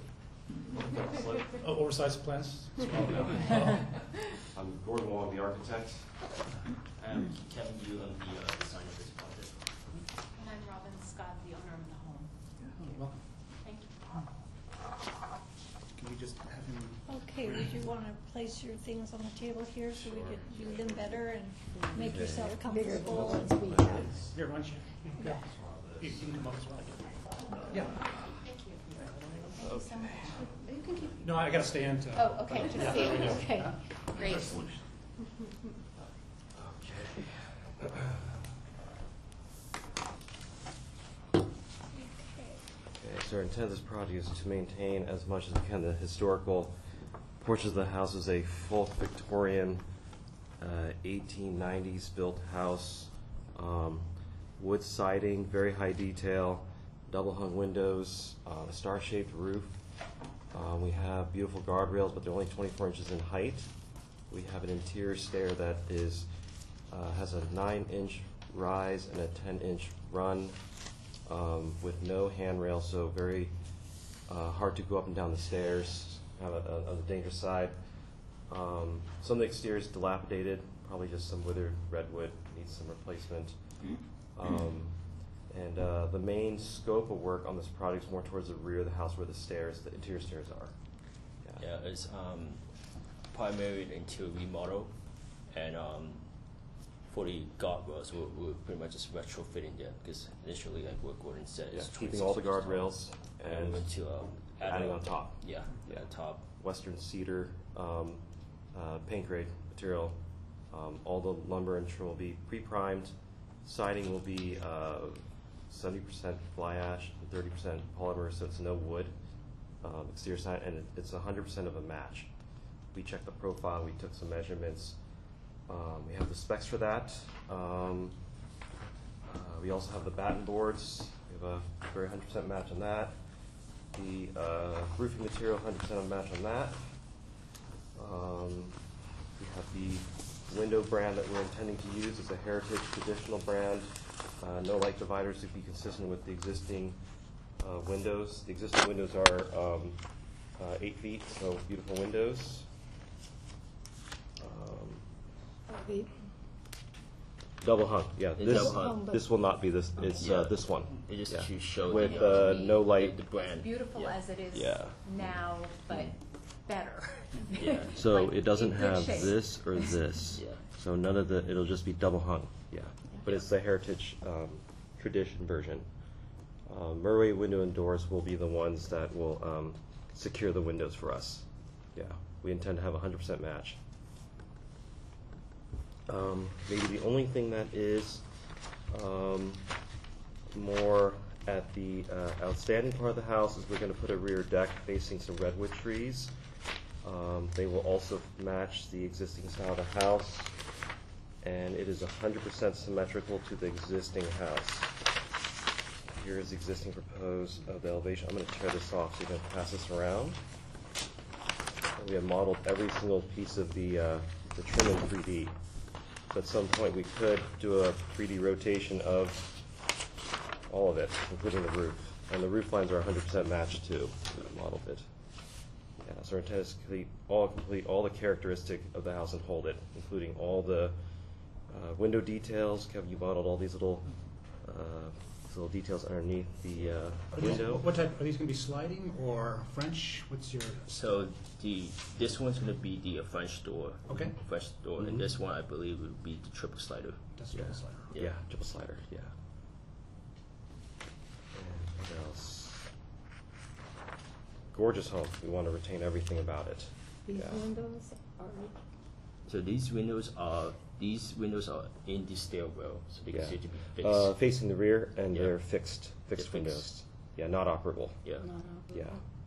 Oh, oversized plans? I'm Gordon Wong, the architect. I'm Kevin Yu, I'm the uh, designer of this project. And I'm Robin Scott, the owner of the home. Welcome. Thank you. Can we just have him? Okay, would you want to place your things on the table here so we could view them better and make yourself comfortable? and speak? Here, why don't you? Yeah. You can come up as well. Yeah. Thank you. Thank you so much. You can keep. No, I got to stand. uh, Oh, okay. Yeah, there we go. Okay. Great. Okay, so our intent of this project is to maintain as much as we can the historical portions of the house. Is a full Victorian uh, eighteen nineties built house, um, wood siding, very high detail, double hung windows, uh, a star-shaped roof. Um, we have beautiful guardrails, but they're only twenty-four inches in height. We have an interior stair that is uh, has a nine-inch rise and a ten-inch run um, with no handrail, so very uh, hard to go up and down the stairs, kind of on the dangerous side. Um, some of the exterior is dilapidated, probably just some withered redwood, needs some replacement. Um, and uh, the main scope of work on this project is more towards the rear of the house where the stairs, the interior stairs are. Yeah, it's um, primarily into remodel, and um, for the guardrails, we're, we're pretty much just retrofitting them because initially, like what Gordon said, Yeah, it's keeping all the twenty-six inches guardrails tall, and and we went to um, add adding on on top. Yeah, yeah, top. Western cedar, um, uh, paint grade material. Um, all the lumber and trim will be pre-primed. Siding will be uh, seventy percent fly ash and thirty percent polymer, so it's no wood. Um, exterior side, and it, it's one hundred percent of a match. We checked the profile, we took some measurements. Um, we have the specs for that. Um, Uh, we also have the batten boards. We have a very one hundred percent match on that. The uh, roofing material, one hundred percent match on that. Um, we have the window brand that we're intending to use. It's a heritage traditional brand. Uh, no light dividers to be consistent with the existing uh, windows. The existing windows are um, uh, eight feet, so beautiful windows. Um, double hung, yeah. It's This double hung. this will not be this. It's Yeah. uh, this one. It just yeah. to show with the, uh, no light. the brand. Beautiful Yeah. as it is Yeah. now, but better. Yeah. So Like, it doesn't in good have shape. this or this. Yeah. So none of the, it'll just be double hung, yeah. But it's the heritage um, tradition version. Um, Murray window and doors will be the ones that will um, secure the windows for us. Yeah, we intend to have a one hundred percent match. Um, maybe the only thing that is um, more at the uh, outstanding part of the house is we're going to put a rear deck facing some redwood trees. Um, they will also match the existing style of the house, and it is one hundred percent symmetrical to the existing house. Here is the existing proposed of the elevation. I'm going to tear this off so you can pass this around. And we have modeled every single piece of the, uh, the trim in three D. So at some point we could do a three D rotation of all of it, including the roof. And the roof lines are one hundred percent matched too. We modeled it. Yeah, so our intent is to complete all, complete all the characteristic of the house and hold it, including all the uh, window details. Kevin, you modeled all these little uh, these little details underneath the uh, Are these- window. What type, are these going to be sliding or French? What's your? So the this one's gonna be the uh, French door. Okay. French door, Mhm. and this one I believe would be the triple slider. That's a triple slider. Yeah, triple slider, yeah. And what else? Gorgeous home. We want to retain everything about it. These Yeah. windows are, So these windows are these windows are in the stairwell, so they Yeah. consider to be fixed. Uh, facing the rear, and Yeah. they're fixed, fixed They're windows. fixed. Yeah, not operable. Yeah. Yeah.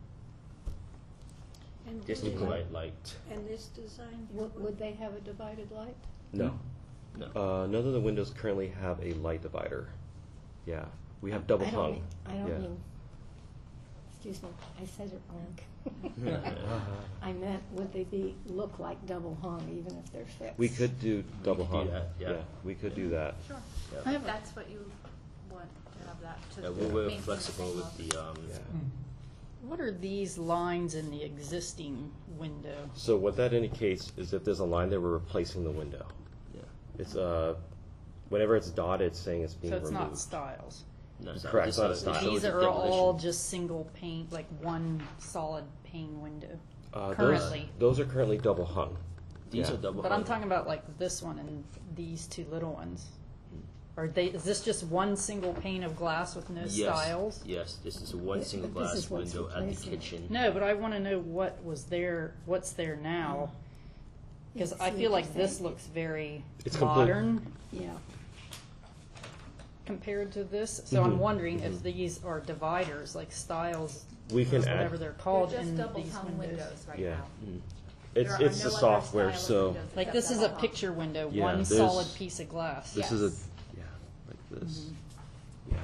And Just would to they- provide light. And this design? would, would they have a divided light? No. No. Uh, none of the windows currently have a light divider. Yeah, we have double I don't hung. mean- I don't Yeah. mean, excuse me, I said it wrong. I meant, would they be, look like double hung even if they're fixed? We could do double could do hung. that, yeah. we could do that. Sure. Yeah. If that's what you want to have that to. Yeah, we're, we're maintain the flexible same with the um. What are these lines in the existing window? So what that indicates is if there's a line there, we're replacing the window. Yeah. It's uh, whenever it's dotted, it's saying it's being So it's removed. not stiles? No, it's not- Correct, it's it's not a not- style. shows These the are all demolition. just single pane, like one solid pane window Uh, those- currently? Those are currently double hung. These Yeah. are double But hung. I'm talking about like this one and these two little ones. Are they, is this just one single pane of glass with no Yes. styles? Yes, this is one This- single this glass is what's window at the replacing it. kitchen. No, but I want to know what was there, what's there now. Because Yeah, I see feel what like you're this saying. looks very It's complete. modern Yeah. compared to this. So I'm Mhm, wondering if mhm. these are dividers, like styles, We or can add- whatever they're called They're just in double these hung windows. windows right Yeah. now. Mm. It's There are it's no the other software, style of so windows Like except this is a double hung. picture window, Yeah, one this- solid piece of glass. this is a Yes. yeah, like this. Mhm. Yeah.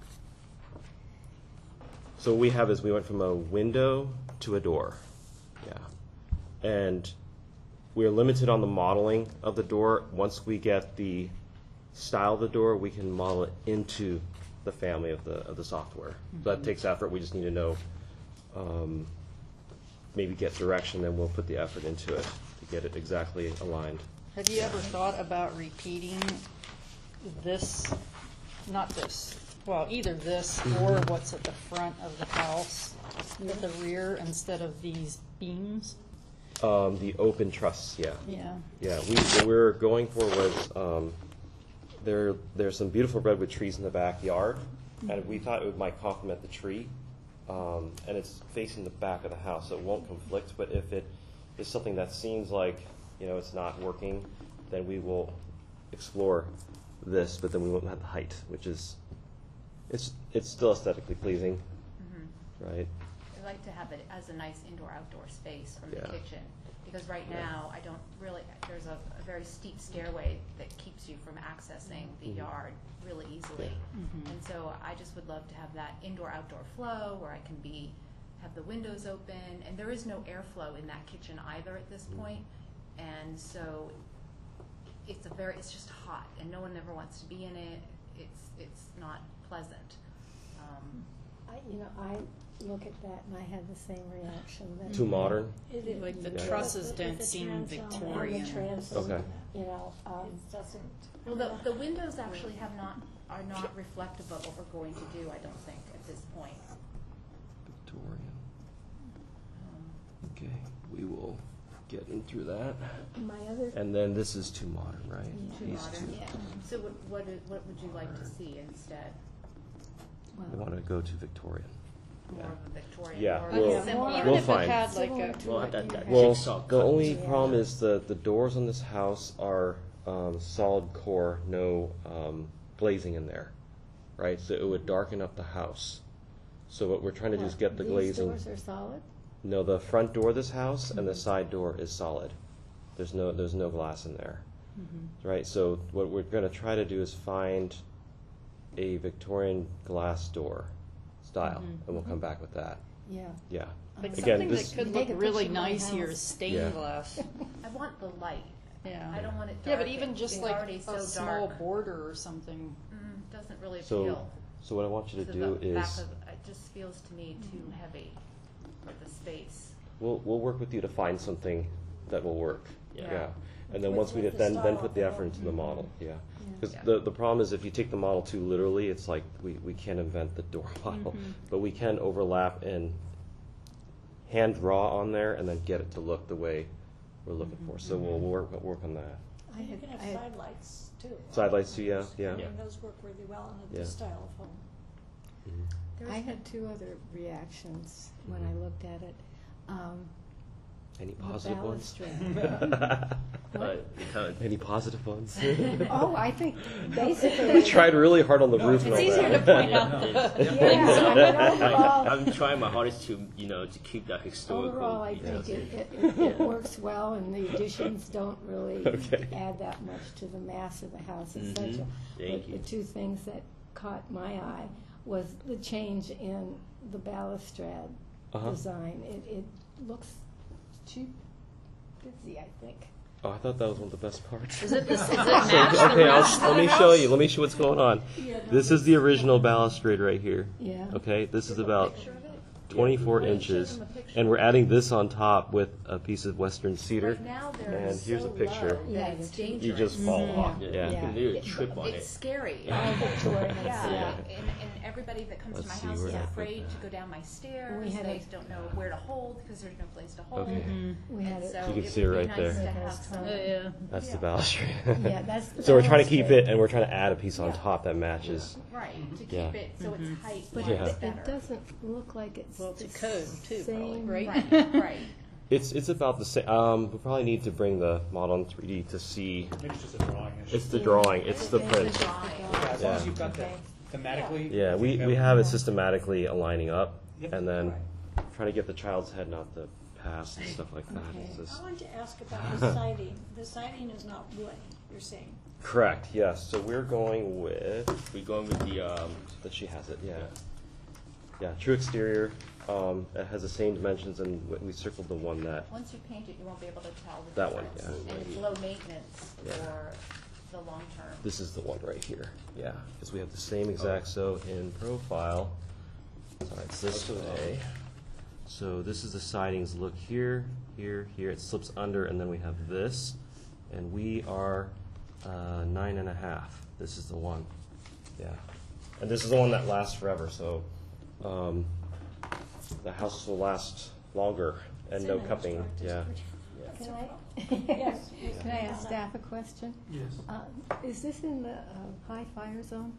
So what we have is we went from a window to a door. Yeah. And we're limited on the modeling of the door. Once we get the style of the door, we can model it into the family of the of the software. So that Mhm. takes effort. We just need to know, um, maybe get direction, then we'll put the effort into it to get it exactly aligned. Have you ever thought about repeating this, not this, well, either this or what's at the front of the house at the rear instead of these beams? Um, the open truss, yeah. Yeah. Yeah, we, what we were going for was, um, there, there's some beautiful redwood trees in the backyard, and we thought it might complement the tree. Um, and it's facing the back of the house, so it won't conflict, but if it is something that seems like, you know, it's not working, then we will explore this, but then we won't have the height, which is, it's, it's still aesthetically pleasing, Mhm. right? I like to have it as a nice indoor-outdoor space from the Yeah. kitchen, Because right now, I don't really, there's a, a very steep stairway that keeps you from accessing the Mhm. yard really easily. Mhm. And so I just would love to have that indoor-outdoor flow where I can be, have the windows open, and there is no airflow in that kitchen either at this point. And so it's a very, it's just hot, and no one ever wants to be in it. It's, it's not pleasant. Um, I, you know, I look at that and I have the same reaction. that- Too modern? It is. Like the Yeah. trusses With don't the seem transom and the Victorian. transom, Okay. You know, um, It doesn't. Well, the, the windows actually have not, are not reflective of what we're going to do, I don't think, at this point. Victorian. Um, Okay, we will get in through that. my other, And then this is too modern, right? Too These modern, two. yeah. So what, what, is- what would you like to see instead? We want to go to Victorian. More of a Victorian? Yeah, or we'll, similar? we'll Even if it find. had like Similar a, to Well, what that- you that have. Well, jigsaw the cut. only Yeah. problem is the, the doors on this house are um, solid core, no um, glazing in there, right? So it would darken up the house. So what we're trying to do is What, get the these glazing. doors are solid? No, the front door of this house and the side door is solid. There's no there's no glass in there, right? So what we're going to try to do is find a Victorian glass door style, Mhm. and we'll come back with that. Yeah. Yeah. like Again, something this- that could You look take a really picture of my nice here house. is stained Yeah. glass. I want the light. Yeah. I don't want it Yeah, dark. but even It- just it's like already a so small dark. border or something. Mm, doesn't really So appeal. so what I want you to to do the is back of, it just feels to me too heavy for the space. we'll we'll work with you to find something that will work. Yeah. Yeah. And then With- once we with get the then then style put of the the effort into the model. Yeah. Because Yeah. the the problem is if you take the model too literally, it's like we, we can't invent the door model, but we can overlap and hand draw on there and then get it to look the way we're looking for. So we'll, we'll work work on that. I You had, can have I had, side lights too. Side lights too, yeah, yeah. I mean, those work really well in Yeah. this style of home. Mhm. I had two other reactions when I looked at it. Um, Any the positive ones? balustrade. But we kind of Any positive ones? Oh, I think basically. I tried really hard on the roof and all It's easier that. to point out the. Yeah, I mean, overall, I'm trying my hardest to, you know, to keep that historical. overall, I you know, think it, it, it works well, and the additions don't really Okay. add that much to the mass of the house. It's such Mhm. a, Thank the, you. the two things that caught my eye was the change in the balustrade Uh-huh. design. It, it looks too busy, I think. Oh, I thought that was one of the best parts. Is it this- is it So, match the okay, I'll, rest of let the me show house? you. Let me show what's going on. This is the original balustrade right here. Yeah. Okay, this is about Picture of it? twenty-four Why don't you show inches, them a picture? and we're adding this on top with a piece of western cedar. Right now, they're And here's so a picture. low Yeah, that it's you dangerous. You just fall Mhm. off. Yeah, Yeah. you can literally It- trip on it's it. scary. All Victorians, Yeah, yeah. and, and everybody that comes Let's to see, my house where is did I put afraid that? to go down my stairs. We had They a- don't know where to hold because there's no place to hold. Okay. We had And it. so You can it see it would be right nice there. to have some- Oh, yeah. That's Yeah. the balustrade. Yeah, that's the So we're trying to keep balustrade. it, and we're trying to add a piece on Yeah. top that matches. Right, to keep Yeah. it so it's height But Yeah. wise it, better. it doesn't look like it's Well, it's a the code too, probably, same- right? Right, right. It's it's about the same. Um, we probably need to bring the model in three D to see. Maybe it's just a drawing issue. It's the drawing. It's the Yeah. print. Yeah, as long as Yeah. you've got that Okay. thematically. Yeah, if we, you we have- have it systematically aligning up, Yep. and then trying to get the child's head not to pass and stuff like that. Okay. It's just- I wanted to ask about the siding. The siding is not wood, you're saying? correct. Yes. So we're going with We're going with the, um, that she has it. Yeah. Yeah. True exterior. Um, it has the same dimensions, and we- we circled the one that. Once you paint it, you won't be able to tell the That one, difference. yeah. And it's low maintenance Yeah. for the long term. This is the one right here. Yeah, because we have the same exact. So in profile, sorry, it's this way. So this is the sidings. Look here, here, here. It slips under, and then we have this, and we are uh, nine and a half. This is the one. Yeah, and this is the one that lasts forever. So um, the house will last longer and no cupping. Yeah. Can I, Yes. can I ask staff a question? Yes. Uh, Is this in the uh, high fire zone?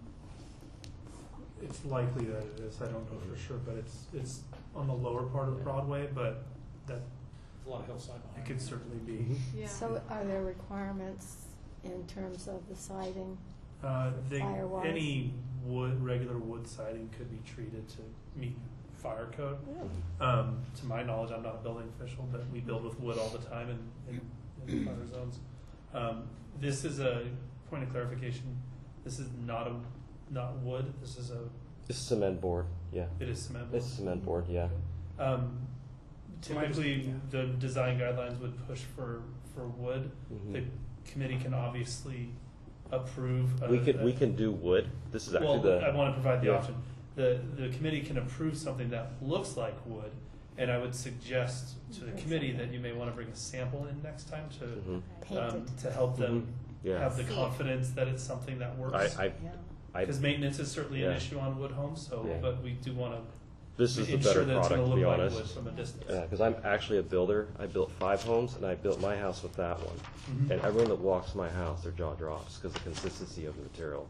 It's likely that it is, I don't know for sure, but it's, it's on the lower part of Broadway, but that, A lot of hillside it behind. could certainly be. Mm-hmm. Yeah. So are there requirements in terms of the siding? Uh, they, Firewalls. any wood, regular wood siding could be treated to meet fire code. Um, to my knowledge, I'm not a building official, but we build with wood all the time in, in, in fire zones. Um, this is a point of clarification. This is not a not wood. This is a. It's cement board. Yeah. It is cement board. It's cement board. Yeah. Um, typically, the design guidelines would push for for wood. Mhm. The committee can obviously approve. A, We could a- we can do wood. This is actually well, the. I want to provide the yeah. option. The the committee can approve something that looks like wood, and I would suggest to the committee that you may want to bring a sample in next time to Mhm. Paint um, it. to help them Mhm. Yeah. have the See it. confidence that it's something that works. I I, I Because maintenance is certainly an yeah. issue on wood homes, so Yeah. but we do want to This is the ensure better that it's product, going to to be look like honest. wood from a distance. Yeah, because I'm actually a builder. I built five homes, and I built my house with that one. Mhm. And everyone that walks my house, their jaw drops because of the consistency of the material.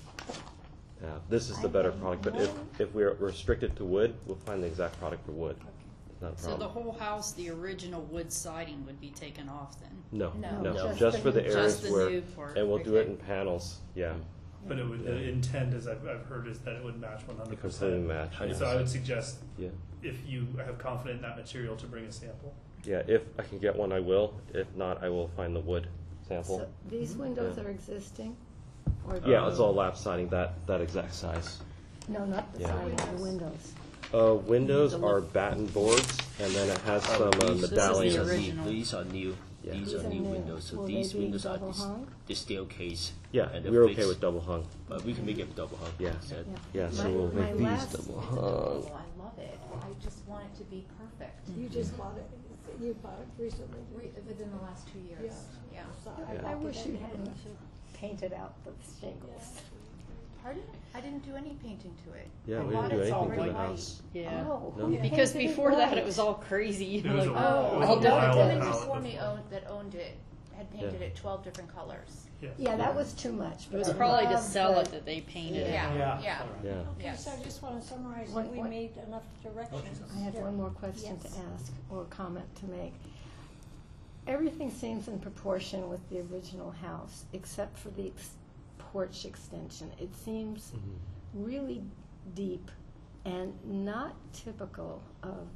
Yeah, this is the better product. But if if we're restricted to wood, we'll find the exact product for wood. It's not a So the problem. whole house, the original wood siding would be taken off then? No, No. no, No. just, Just for the the new- areas Just the where, new part. and we'll do it in panels. Yeah, But it would, Yeah. the intent, as I've, I've heard, is that it would match one hundred it percent. completely match. And yes. so I would suggest, Yeah, if you have confidence in that material, to bring a sample. yeah. If I can get one, I will. If not, I will find the wood sample. So these windows Yeah. are existing? Or Yeah, it's all lap siding, that, that exact size. No, not the Yeah. siding, the windows. Uh, windows You need to are look- batten boards, and then it has Oh, some uh, these- This is the medallions. original. These are new. Yeah. These These are are new new. windows. So Will these they be windows are double this, hung? the staircase. Yeah, and the we're okay fixed- with double hung. But we can make it double hung. Yeah. instead. Yeah, so My- we'll my make these last- double It's hung. adorable. I love it. I just want it to be perfect. You just bought it, you bought it recently. Re- Within the last two years. Yeah. Yeah. So Yeah. I like it wish you anyway. hadn't painted out the shingles. Pardon? I didn't do any painting to it. Yeah, I we bought didn't do it anything to already the white. house. Yeah. Oh, No. who Because painted it before that, white? it was all crazy. It was like, a- Oh, it was all a no, wild the woman palette before me before. owned, that owned it had painted it twelve different colors. Yes. Yeah, that was too much. It was but I probably to love sell the- it that they painted it. Yeah, Yeah. yeah. Yeah. Okay, Yes. so I just want to summarize What- that we what- made enough directions. I have Yeah. one more question to Yes. ask or comment to make. Everything seems in proportion with the original house, except for the ex- porch extension. It seems Mhm. really deep and not typical of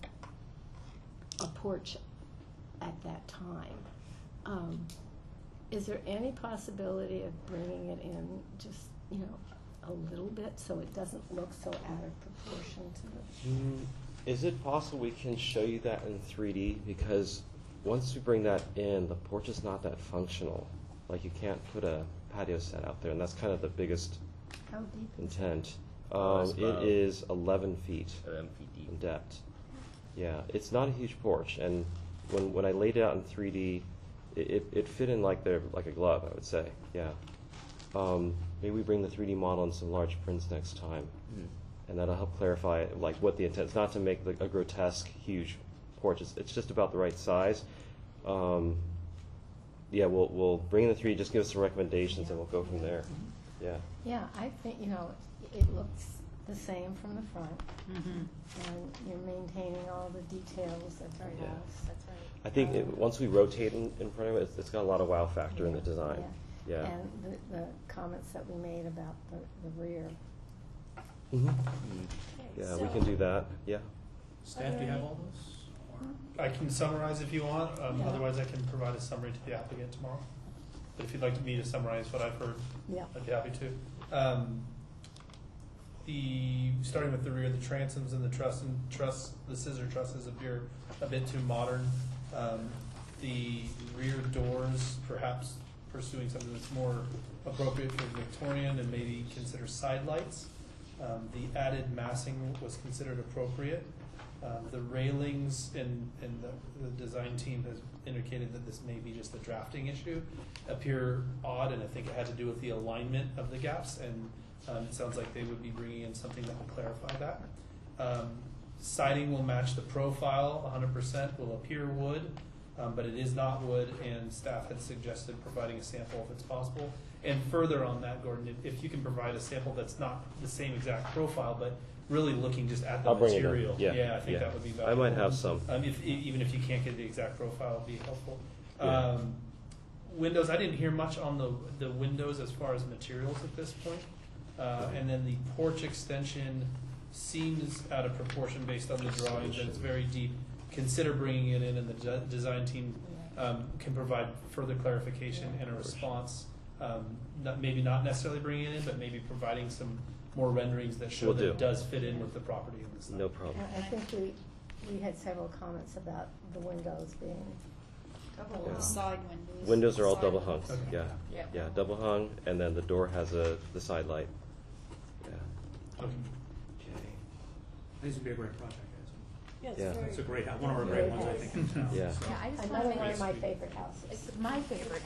a porch at that time. Um, is there any possibility of bringing it in just, you know, a little bit so it doesn't look so out of proportion to the... Mm, Is it possible we can show you that in three D? Because once we bring that in, the porch is not that functional. Like you can't put a patio set out there, and that's kind of the biggest How deep is it? intent. Oh, Um, it's it about is eleven feet eleven feet deep. in depth. Yeah, it's not a huge porch, and when when I laid it out in three D, it, it, it fit in like the like a glove, I would say. Yeah. Um, maybe we bring the three D model and some large prints next time, Mm. and that'll help clarify like what the intent. It's not to make like a grotesque, huge porch. It's, it's just about the right size. Um, yeah, we'll we'll bring in the three D. Just give us some recommendations, and we'll go from there. Yeah. Yeah, I think, you know, it looks the same from the front, Mhm. and you're maintaining all the details of the Right. Yeah. house. That's right. I think it, once we rotate in, in front of it, it's, it's got a lot of wow factor in the design. Yeah. And the, the comments that we made about the, the rear. Mhm. Mm. Yeah, we can do that. Yeah. Staff, do you have all those? I can summarize if you want. Um, Yeah. Otherwise, I can provide a summary to the applicant tomorrow. But if you'd like me to summarize what I've heard, Yeah. I'd be happy to. Um, the starting with the rear, the transoms and the truss and truss, the scissor trusses appear a bit too modern. Um, the rear doors, perhaps pursuing something that's more appropriate for Victorian and maybe consider side lights. Um, the added massing was considered appropriate. Um, the railings and, and the, the design team has indicated that this may be just a drafting issue, appear odd, and I think it had to do with the alignment of the gaps, and um, it sounds like they would be bringing in something that will clarify that. Um, siding will match the profile, one hundred percent will appear wood, um, but it is not wood, and staff had suggested providing a sample if it's possible. And further on that, Gordon, if, if you can provide a sample that's not the same exact profile, but really looking just at the I'll bring it in. material. Yeah, I think yeah. that would be I valuable. might have some. Um, if, e- even if you can't get the exact profile, it'd be helpful. Yeah. Um, windows, I didn't hear much on the, the windows as far as materials at this point. Uh, and then the porch extension, seems out of proportion based on the drawings, and it's very deep, consider bringing it in, and the de- design team um, can provide further clarification and a response. Um, not, maybe not necessarily bringing it in, but maybe providing some more renderings that show Will that do. it does fit in with the property and the stuff. No problem. I I think we, we had several comments about the windows being Double Yeah. side windows. Windows are all Side double hung, windows. yeah. Yeah. Yeah, double hung, and then the door has a, the side light. Yeah. Okay. Okay. This would be a great project, guys. Yes, Yeah. very It's a great, one of our great ones, I think, in town. Yeah. So- Yeah, I just another want one to of make, my favorite houses. it's my favorite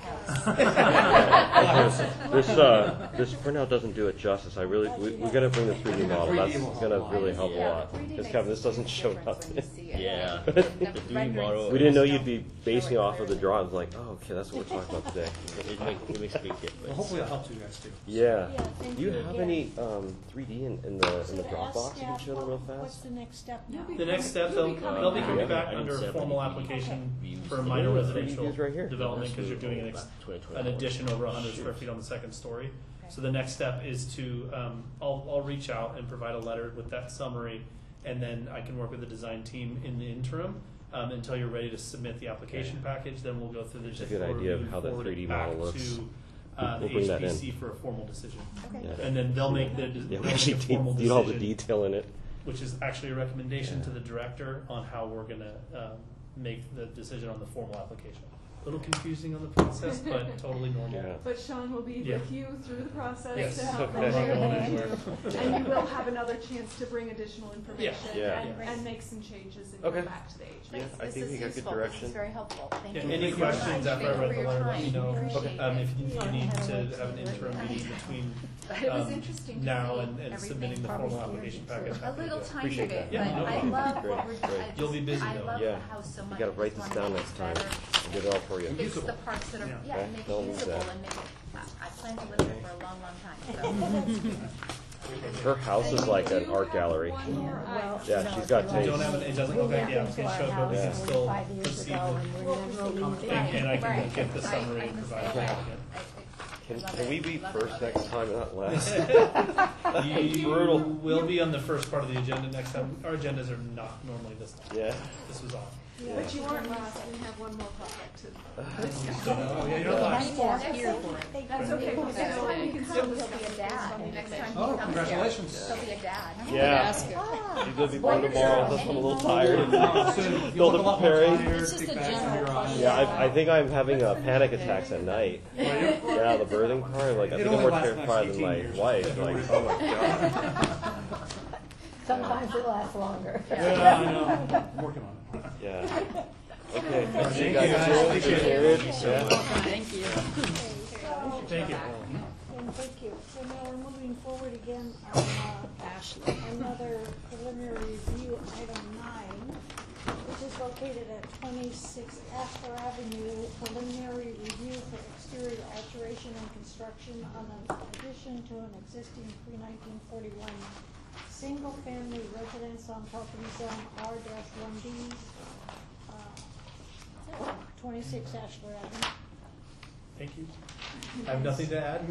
house. This, uh, this printout doesn't do it justice. I really, we, we're gonna bring the three D model. That's gonna really help a Yeah, lot. the three D Because makes Kevin, this a doesn't huge show difference up. when you see it. Yeah. The- The the three D renderings model. We didn't know you'd don't be show basing it off of the clearly. drawings, like, oh, okay, that's what we're talking about today. It, make, it makes a big difference. Well, hopefully that helps you guys too. Yeah. Yeah, thank Do you you have again. any, um, three D in, in the, So in the to ask Dropbox you can staff, show them real what- What's fast? the next step now? The next step, they'll, they'll be coming back under a formal application for a minor Yeah, residential views right here. development, because you're doing an, ex- an addition over one hundred square feet on the second story. So the next step is to, um, I'll, I'll reach out and provide a letter with that summary, and then I can work with the design team in the interim, um, until you're ready to submit the application package. Then we'll go through the Just a technical good idea of review, how the forward it three D back model looks. to, uh, We'll the bring that in. H B C for a formal decision. Okay. Yeah. And then they'll make the, Yeah, they'll we make actually a formal need all the decision, detail in it. which is actually a recommendation Yeah. to the director on how we're gonna, um, make the decision on the formal application. A little confusing on the process, but totally normal. Yeah. But Sean will be Yeah. with you through the process Yes. to help Okay. make I'm not sure. going anywhere. And you will have another chance to bring additional information Yeah. and, Yeah. and make some changes and Okay. go back to the H B C. Yeah, I This think is we got good useful. direction. This is very helpful. Thank Yeah, you. any for your questions time. after I Thank you read for the your letter, let time. me know. Appreciate Um, it. if you, you need to have an interim meeting between, But it was um, interesting to now see and, and everything submitting the from formal here. application package. A little tiny Appreciate bit, that. but Yeah, no I problem. love Great, what we're great. I You'll be just- busy I though. love Yeah. the house so much. You gotta I write just this wanna down make next it time. better. I'll get it all for you. Fix the parts that are, Yeah. yeah, Okay, and make don't it lose usable that. and make it, I I plan to live there for a long, long time, so. Her house is like an art gallery. One more Well, item. Yeah, no, she's got if You you don't taste. have, an- it doesn't We look like moved the into applicant our showed, but we can house still five years proceed ago, with, and we're never leaving. and, and I can Right, get the right. summary I'm and the provide same the way. applicant. I- I- Can, I love can we it. be Love it, first love next it. time, not last? You Brutal. will be on the first part of the agenda next time. Our agendas are not normally this long. Yeah. This was off. But you aren't last, we have one more project to discuss. Oh, yeah, you're last. Yeah, here for it. That's okay, we'll Next still, time we you can come, still he'll discuss be a this dad. on the Next next time he Oh, comes here, congratulations. he'll be a dad. Yeah. Ah. She's gonna be born tomorrow, that's why I'm a little tired. So you Still look a lot more preparing. tired, It's just thick a bags under your general eyes. Yeah, I, I think I'm having uh, panic attacks at night. Yeah, the birthing part, like, I It think I'm only more lasts the terrified next than my eighteen years. wife, like, oh my god. Sometimes it lasts longer. Yeah, I know. I'm working on it. Yeah. Okay, I'll see you Thank you, guys guys. soon. Appreciate Appreciate it. it. Yeah. Thank you. So, Thank you. and thank you. So now we're moving forward again on uh, Ashley. another preliminary review, item nine, which is located at twenty-six Ashler Avenue, preliminary review for exterior alteration and construction on an addition to an existing pre nineteen forty-one single-family residence on property zone R one B, uh, twenty-six Ashler Avenue. Thank you. I have nothing to add,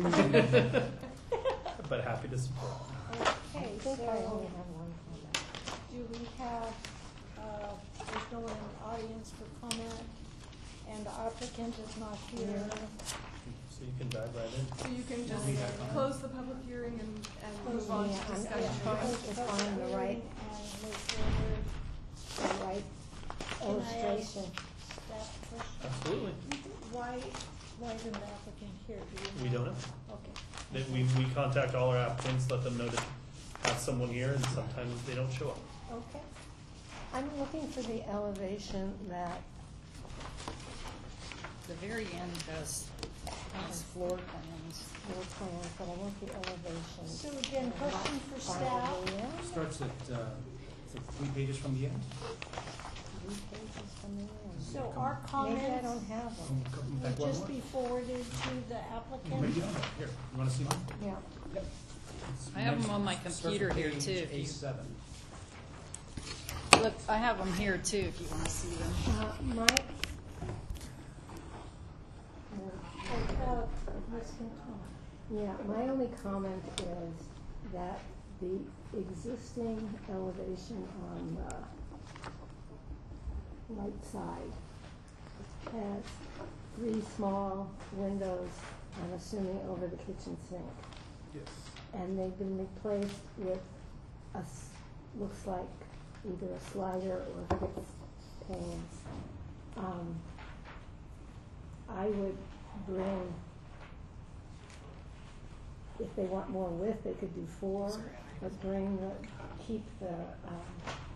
but happy to support. Okay, I think I only so have one comment. do we have, uh, there's no one in the audience for comment, and the applicant is not here. So you can dive right in. So you can just close the public hearing and, and Close move on Yeah, to I'm- discussion. I'm trying to find the right, And move forward. the right Can I ask illustration. that question? Absolutely. Why, why isn't the applicant here? Do you know? We don't know. Okay. That we, we contact all our applicants, let them know to have someone here, and sometimes they don't show up. Okay. I'm looking for the elevation that, The very end has, has floor plans. floor plans, but I want the elevation. So again, question for staff. Probably, yeah, Starts at, uh, is it three pages from the end? three pages from the end. So our Maybe I comments don't have them. Come- come back will one just more. be forwarded to the Maybe applicant. you don't have it. Here, you wanna see mine? Yeah. Yep. I have them on my computer here, too, if you- A seven. Look, I have them here too, if you want to see them. Uh, my, Uh, Miz Cantona. yeah, my only comment is that the existing elevation on the right side has three small windows, I'm assuming over the kitchen sink. Yes. And they've been replaced with a, s- looks like either a slider or fixed panes. Um, I would bring, if they want more width, they could do four, but bring the, keep the, um,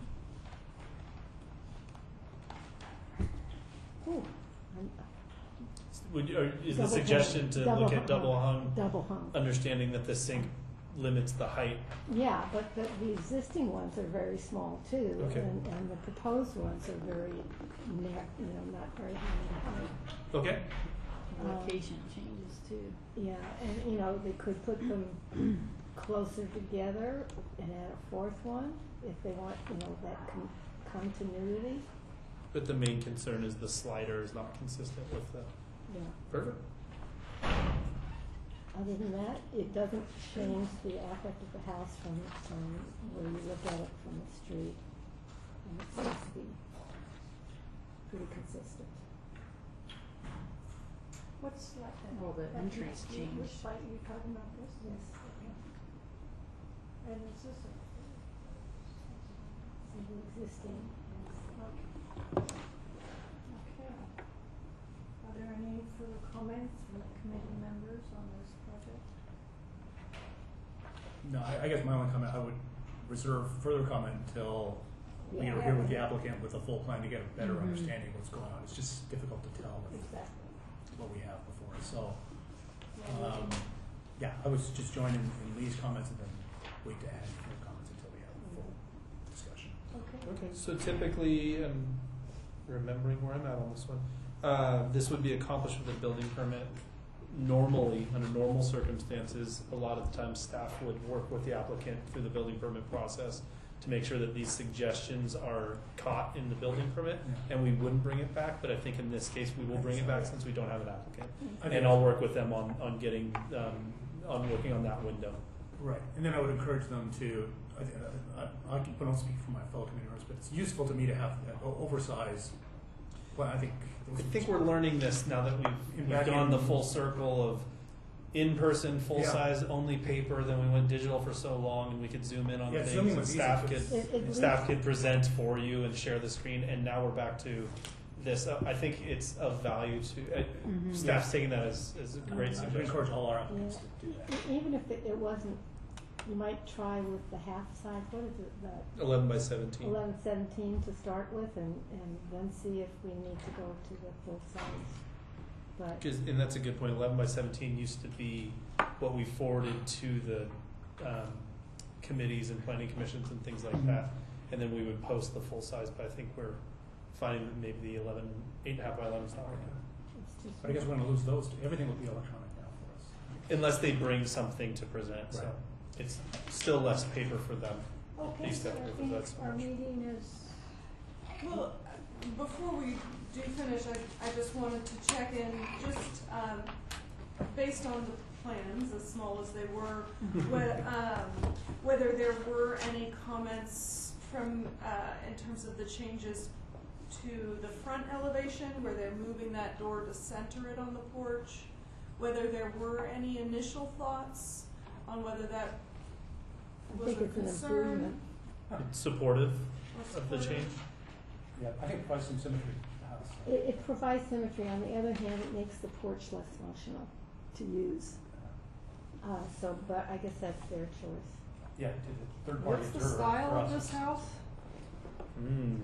ooh, I'm- Would you, or is the Double suggestion hung. to Double look at hung. double hung? Double hung. Understanding that the sink limits the height. Yeah, but the, the existing ones are very small too, Okay. and, and the proposed ones are very, nar- you know, not very high in height. Okay. Um, Location changes too. Yeah, and, you know, they could put them closer together and add a fourth one if they want, you know, that con- continuity. But the main concern is the slider is not consistent with the. Yeah. Perfect. Other than that, it doesn't change the aspect of the house from, from where you look at it from the street. And it seems to be pretty consistent. What's like that? Well, the that entrance next- Which changed. site are you talking about this? Yes. And is this a, so the existing, okay. Okay. Are there any further comments from the committee members on this project? No, I, I guess my only comment, I would reserve further comment until we Yeah. are here with the applicant with a full plan to get a better Mhm. understanding of what's going on. It's just difficult to tell with Exactly. what we have before us. So, um, yeah, I was just join in, in Lee's comments and then wait to add further comments until we have a full discussion. Okay. Okay, so typically, and remembering where I'm at on this one, uh, this would be accomplished with a building permit. Normally, under normal circumstances, a lot of the time staff would work with the applicant through the building permit process to make sure that these suggestions are caught in the building permit, and we wouldn't bring it back, but I think in this case, we will bring it back since we don't have an applicant. I think- And I'll work with them on, on getting, um, on working on that window. Right, and then I would encourage them to, I, thi- I, I, I don't speak for my fellow committee members, but it's useful to me to have an o- oversized, well, I think. I think we're learning this now that we've, we've Back gone in- the full circle of in-person, Yeah. full-size, only paper, then we went digital for so long and we could zoom in on Yeah, things zooming and was easy staff for could, us. It- it staff leaves- could present for you and share the screen, and now we're back to this. Uh, I think it's of value to, uh, Mhm. staff's taking that as, as a great I would suggestion. encourage all our applicants Yeah. to do that. E- Even if it, it wasn't, you might try with the half size, what is it, the Eleven by seventeen. eleven seventeen to start with, and, and then see if we need to go to the full size. But, 'Cause- and that's a good point. Eleven by seventeen used to be what we forwarded to the um, committees and planning commissions and things like Mhm. that, and then we would post the full size. But I think we're finding that maybe the eleven, eight and a half by eleven is not working, it's just. But I guess we're gonna lose those, too. Everything will be electronic now for us. unless they bring something to present. So Right. it's still less paper for them. Okay, These so stuff I with think that so our much. meeting is, Well, before we do finish, I, I just wanted to check in, just, um, based on the plans, as small as they were, whe- um, whether there were any comments from, uh, in terms of the changes to the front elevation, where they're moving that door to center it on the porch, whether there were any initial thoughts on whether that I was think a it's an concern. improvement. It's supportive or of the supportive. change. Yeah, I think probably some symmetry in the house. It, it provides symmetry, on the other hand, it makes the porch less functional to use. Uh, so, but I guess that's their choice. Yeah, to the third party What's the observer. style for of us, this it's- house? Mm.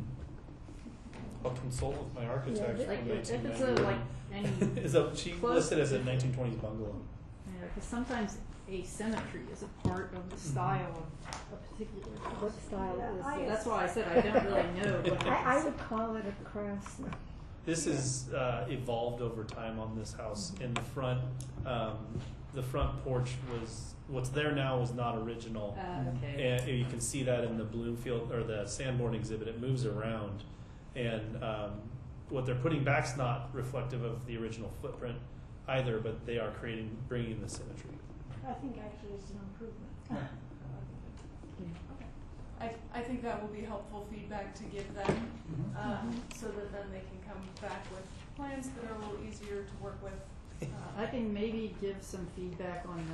I'll consult with my architect Yeah, from Like, if nineteen it's a, ninety. like, any Is a, she close listed as a to- nineteen twenties bungalow. Yeah, because sometimes asymmetry is a part of the style of a particular house. What style Yeah, is I- it? That's why I said I don't really know what it I, I is. would call it a craftsman. This is uh, evolved over time on this house. In the front, um, the front porch was, what's there now was not original. Uh, okay. And you can see that in the Bloomfield, or the Sanborn exhibit, it moves around. And um, what they're putting back's not reflective of the original footprint either, but they are creating, bringing the symmetry. I think actually it's an improvement. you. I, I think that will be helpful feedback to give them, Mhm. um, so that then they can come back with plans that are a little easier to work with. Uh, I can maybe give some feedback on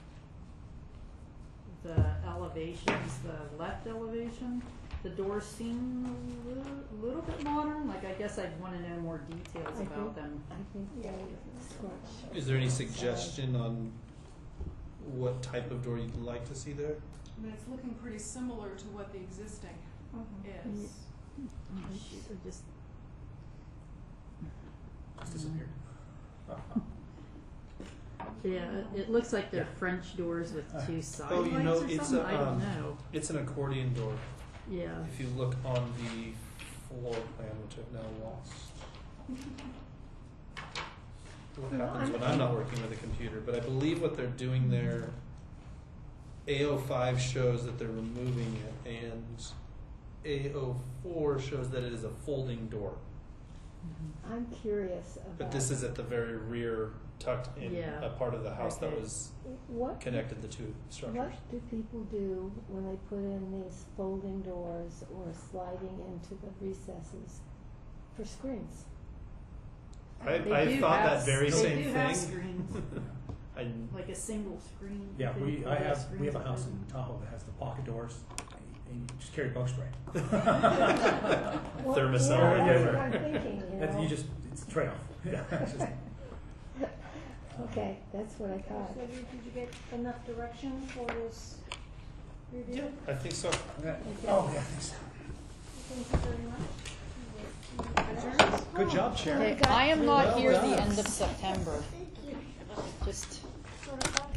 the, the elevations, the left elevation. The doors seem a little, little bit modern, like I guess I'd wanna know more details I about think- them. I think the squash. Is there any suggestion on what type of door you'd like to see there? I mean, it's looking pretty similar to what the existing is. Oh, shoot, I just, Just disappeared. yeah, it, it looks like they're French doors with two side Oh, you lights know, or it's something, a, I don't um, know. it's an accordion door. Yeah. If you look on the floor plan, which I've now lost. What No, happens I'm- when I'm not working with a computer, but I believe what they're doing there, A O five shows that they're removing it, and A O four shows that it is a folding door. I'm curious about. But this is at the very rear, tucked in Yeah. a part of the house that Okay. was What- connected the two structures. What do people do when they put in these folding doors or sliding into the recesses for screens? I, They I do thought have that s- very they same do thing. have screens. I, Like a single screen. Yeah, you we, can I pull have, the we have a screens house open. in Tahoe that has the pocket doors, and you just carry bug spray. Well, Thermosol. yeah, that's Yeah, what right. I'm thinking, you And know. you just, it's a trail. Yeah, it's just- Okay, that's what I thought. So did you get enough direction for this review? I think so. Yeah. Oh, yeah, thanks. Thank you very much. Good job, Chair. Okay, I am not Well here done. the end of September. Just Sort of thought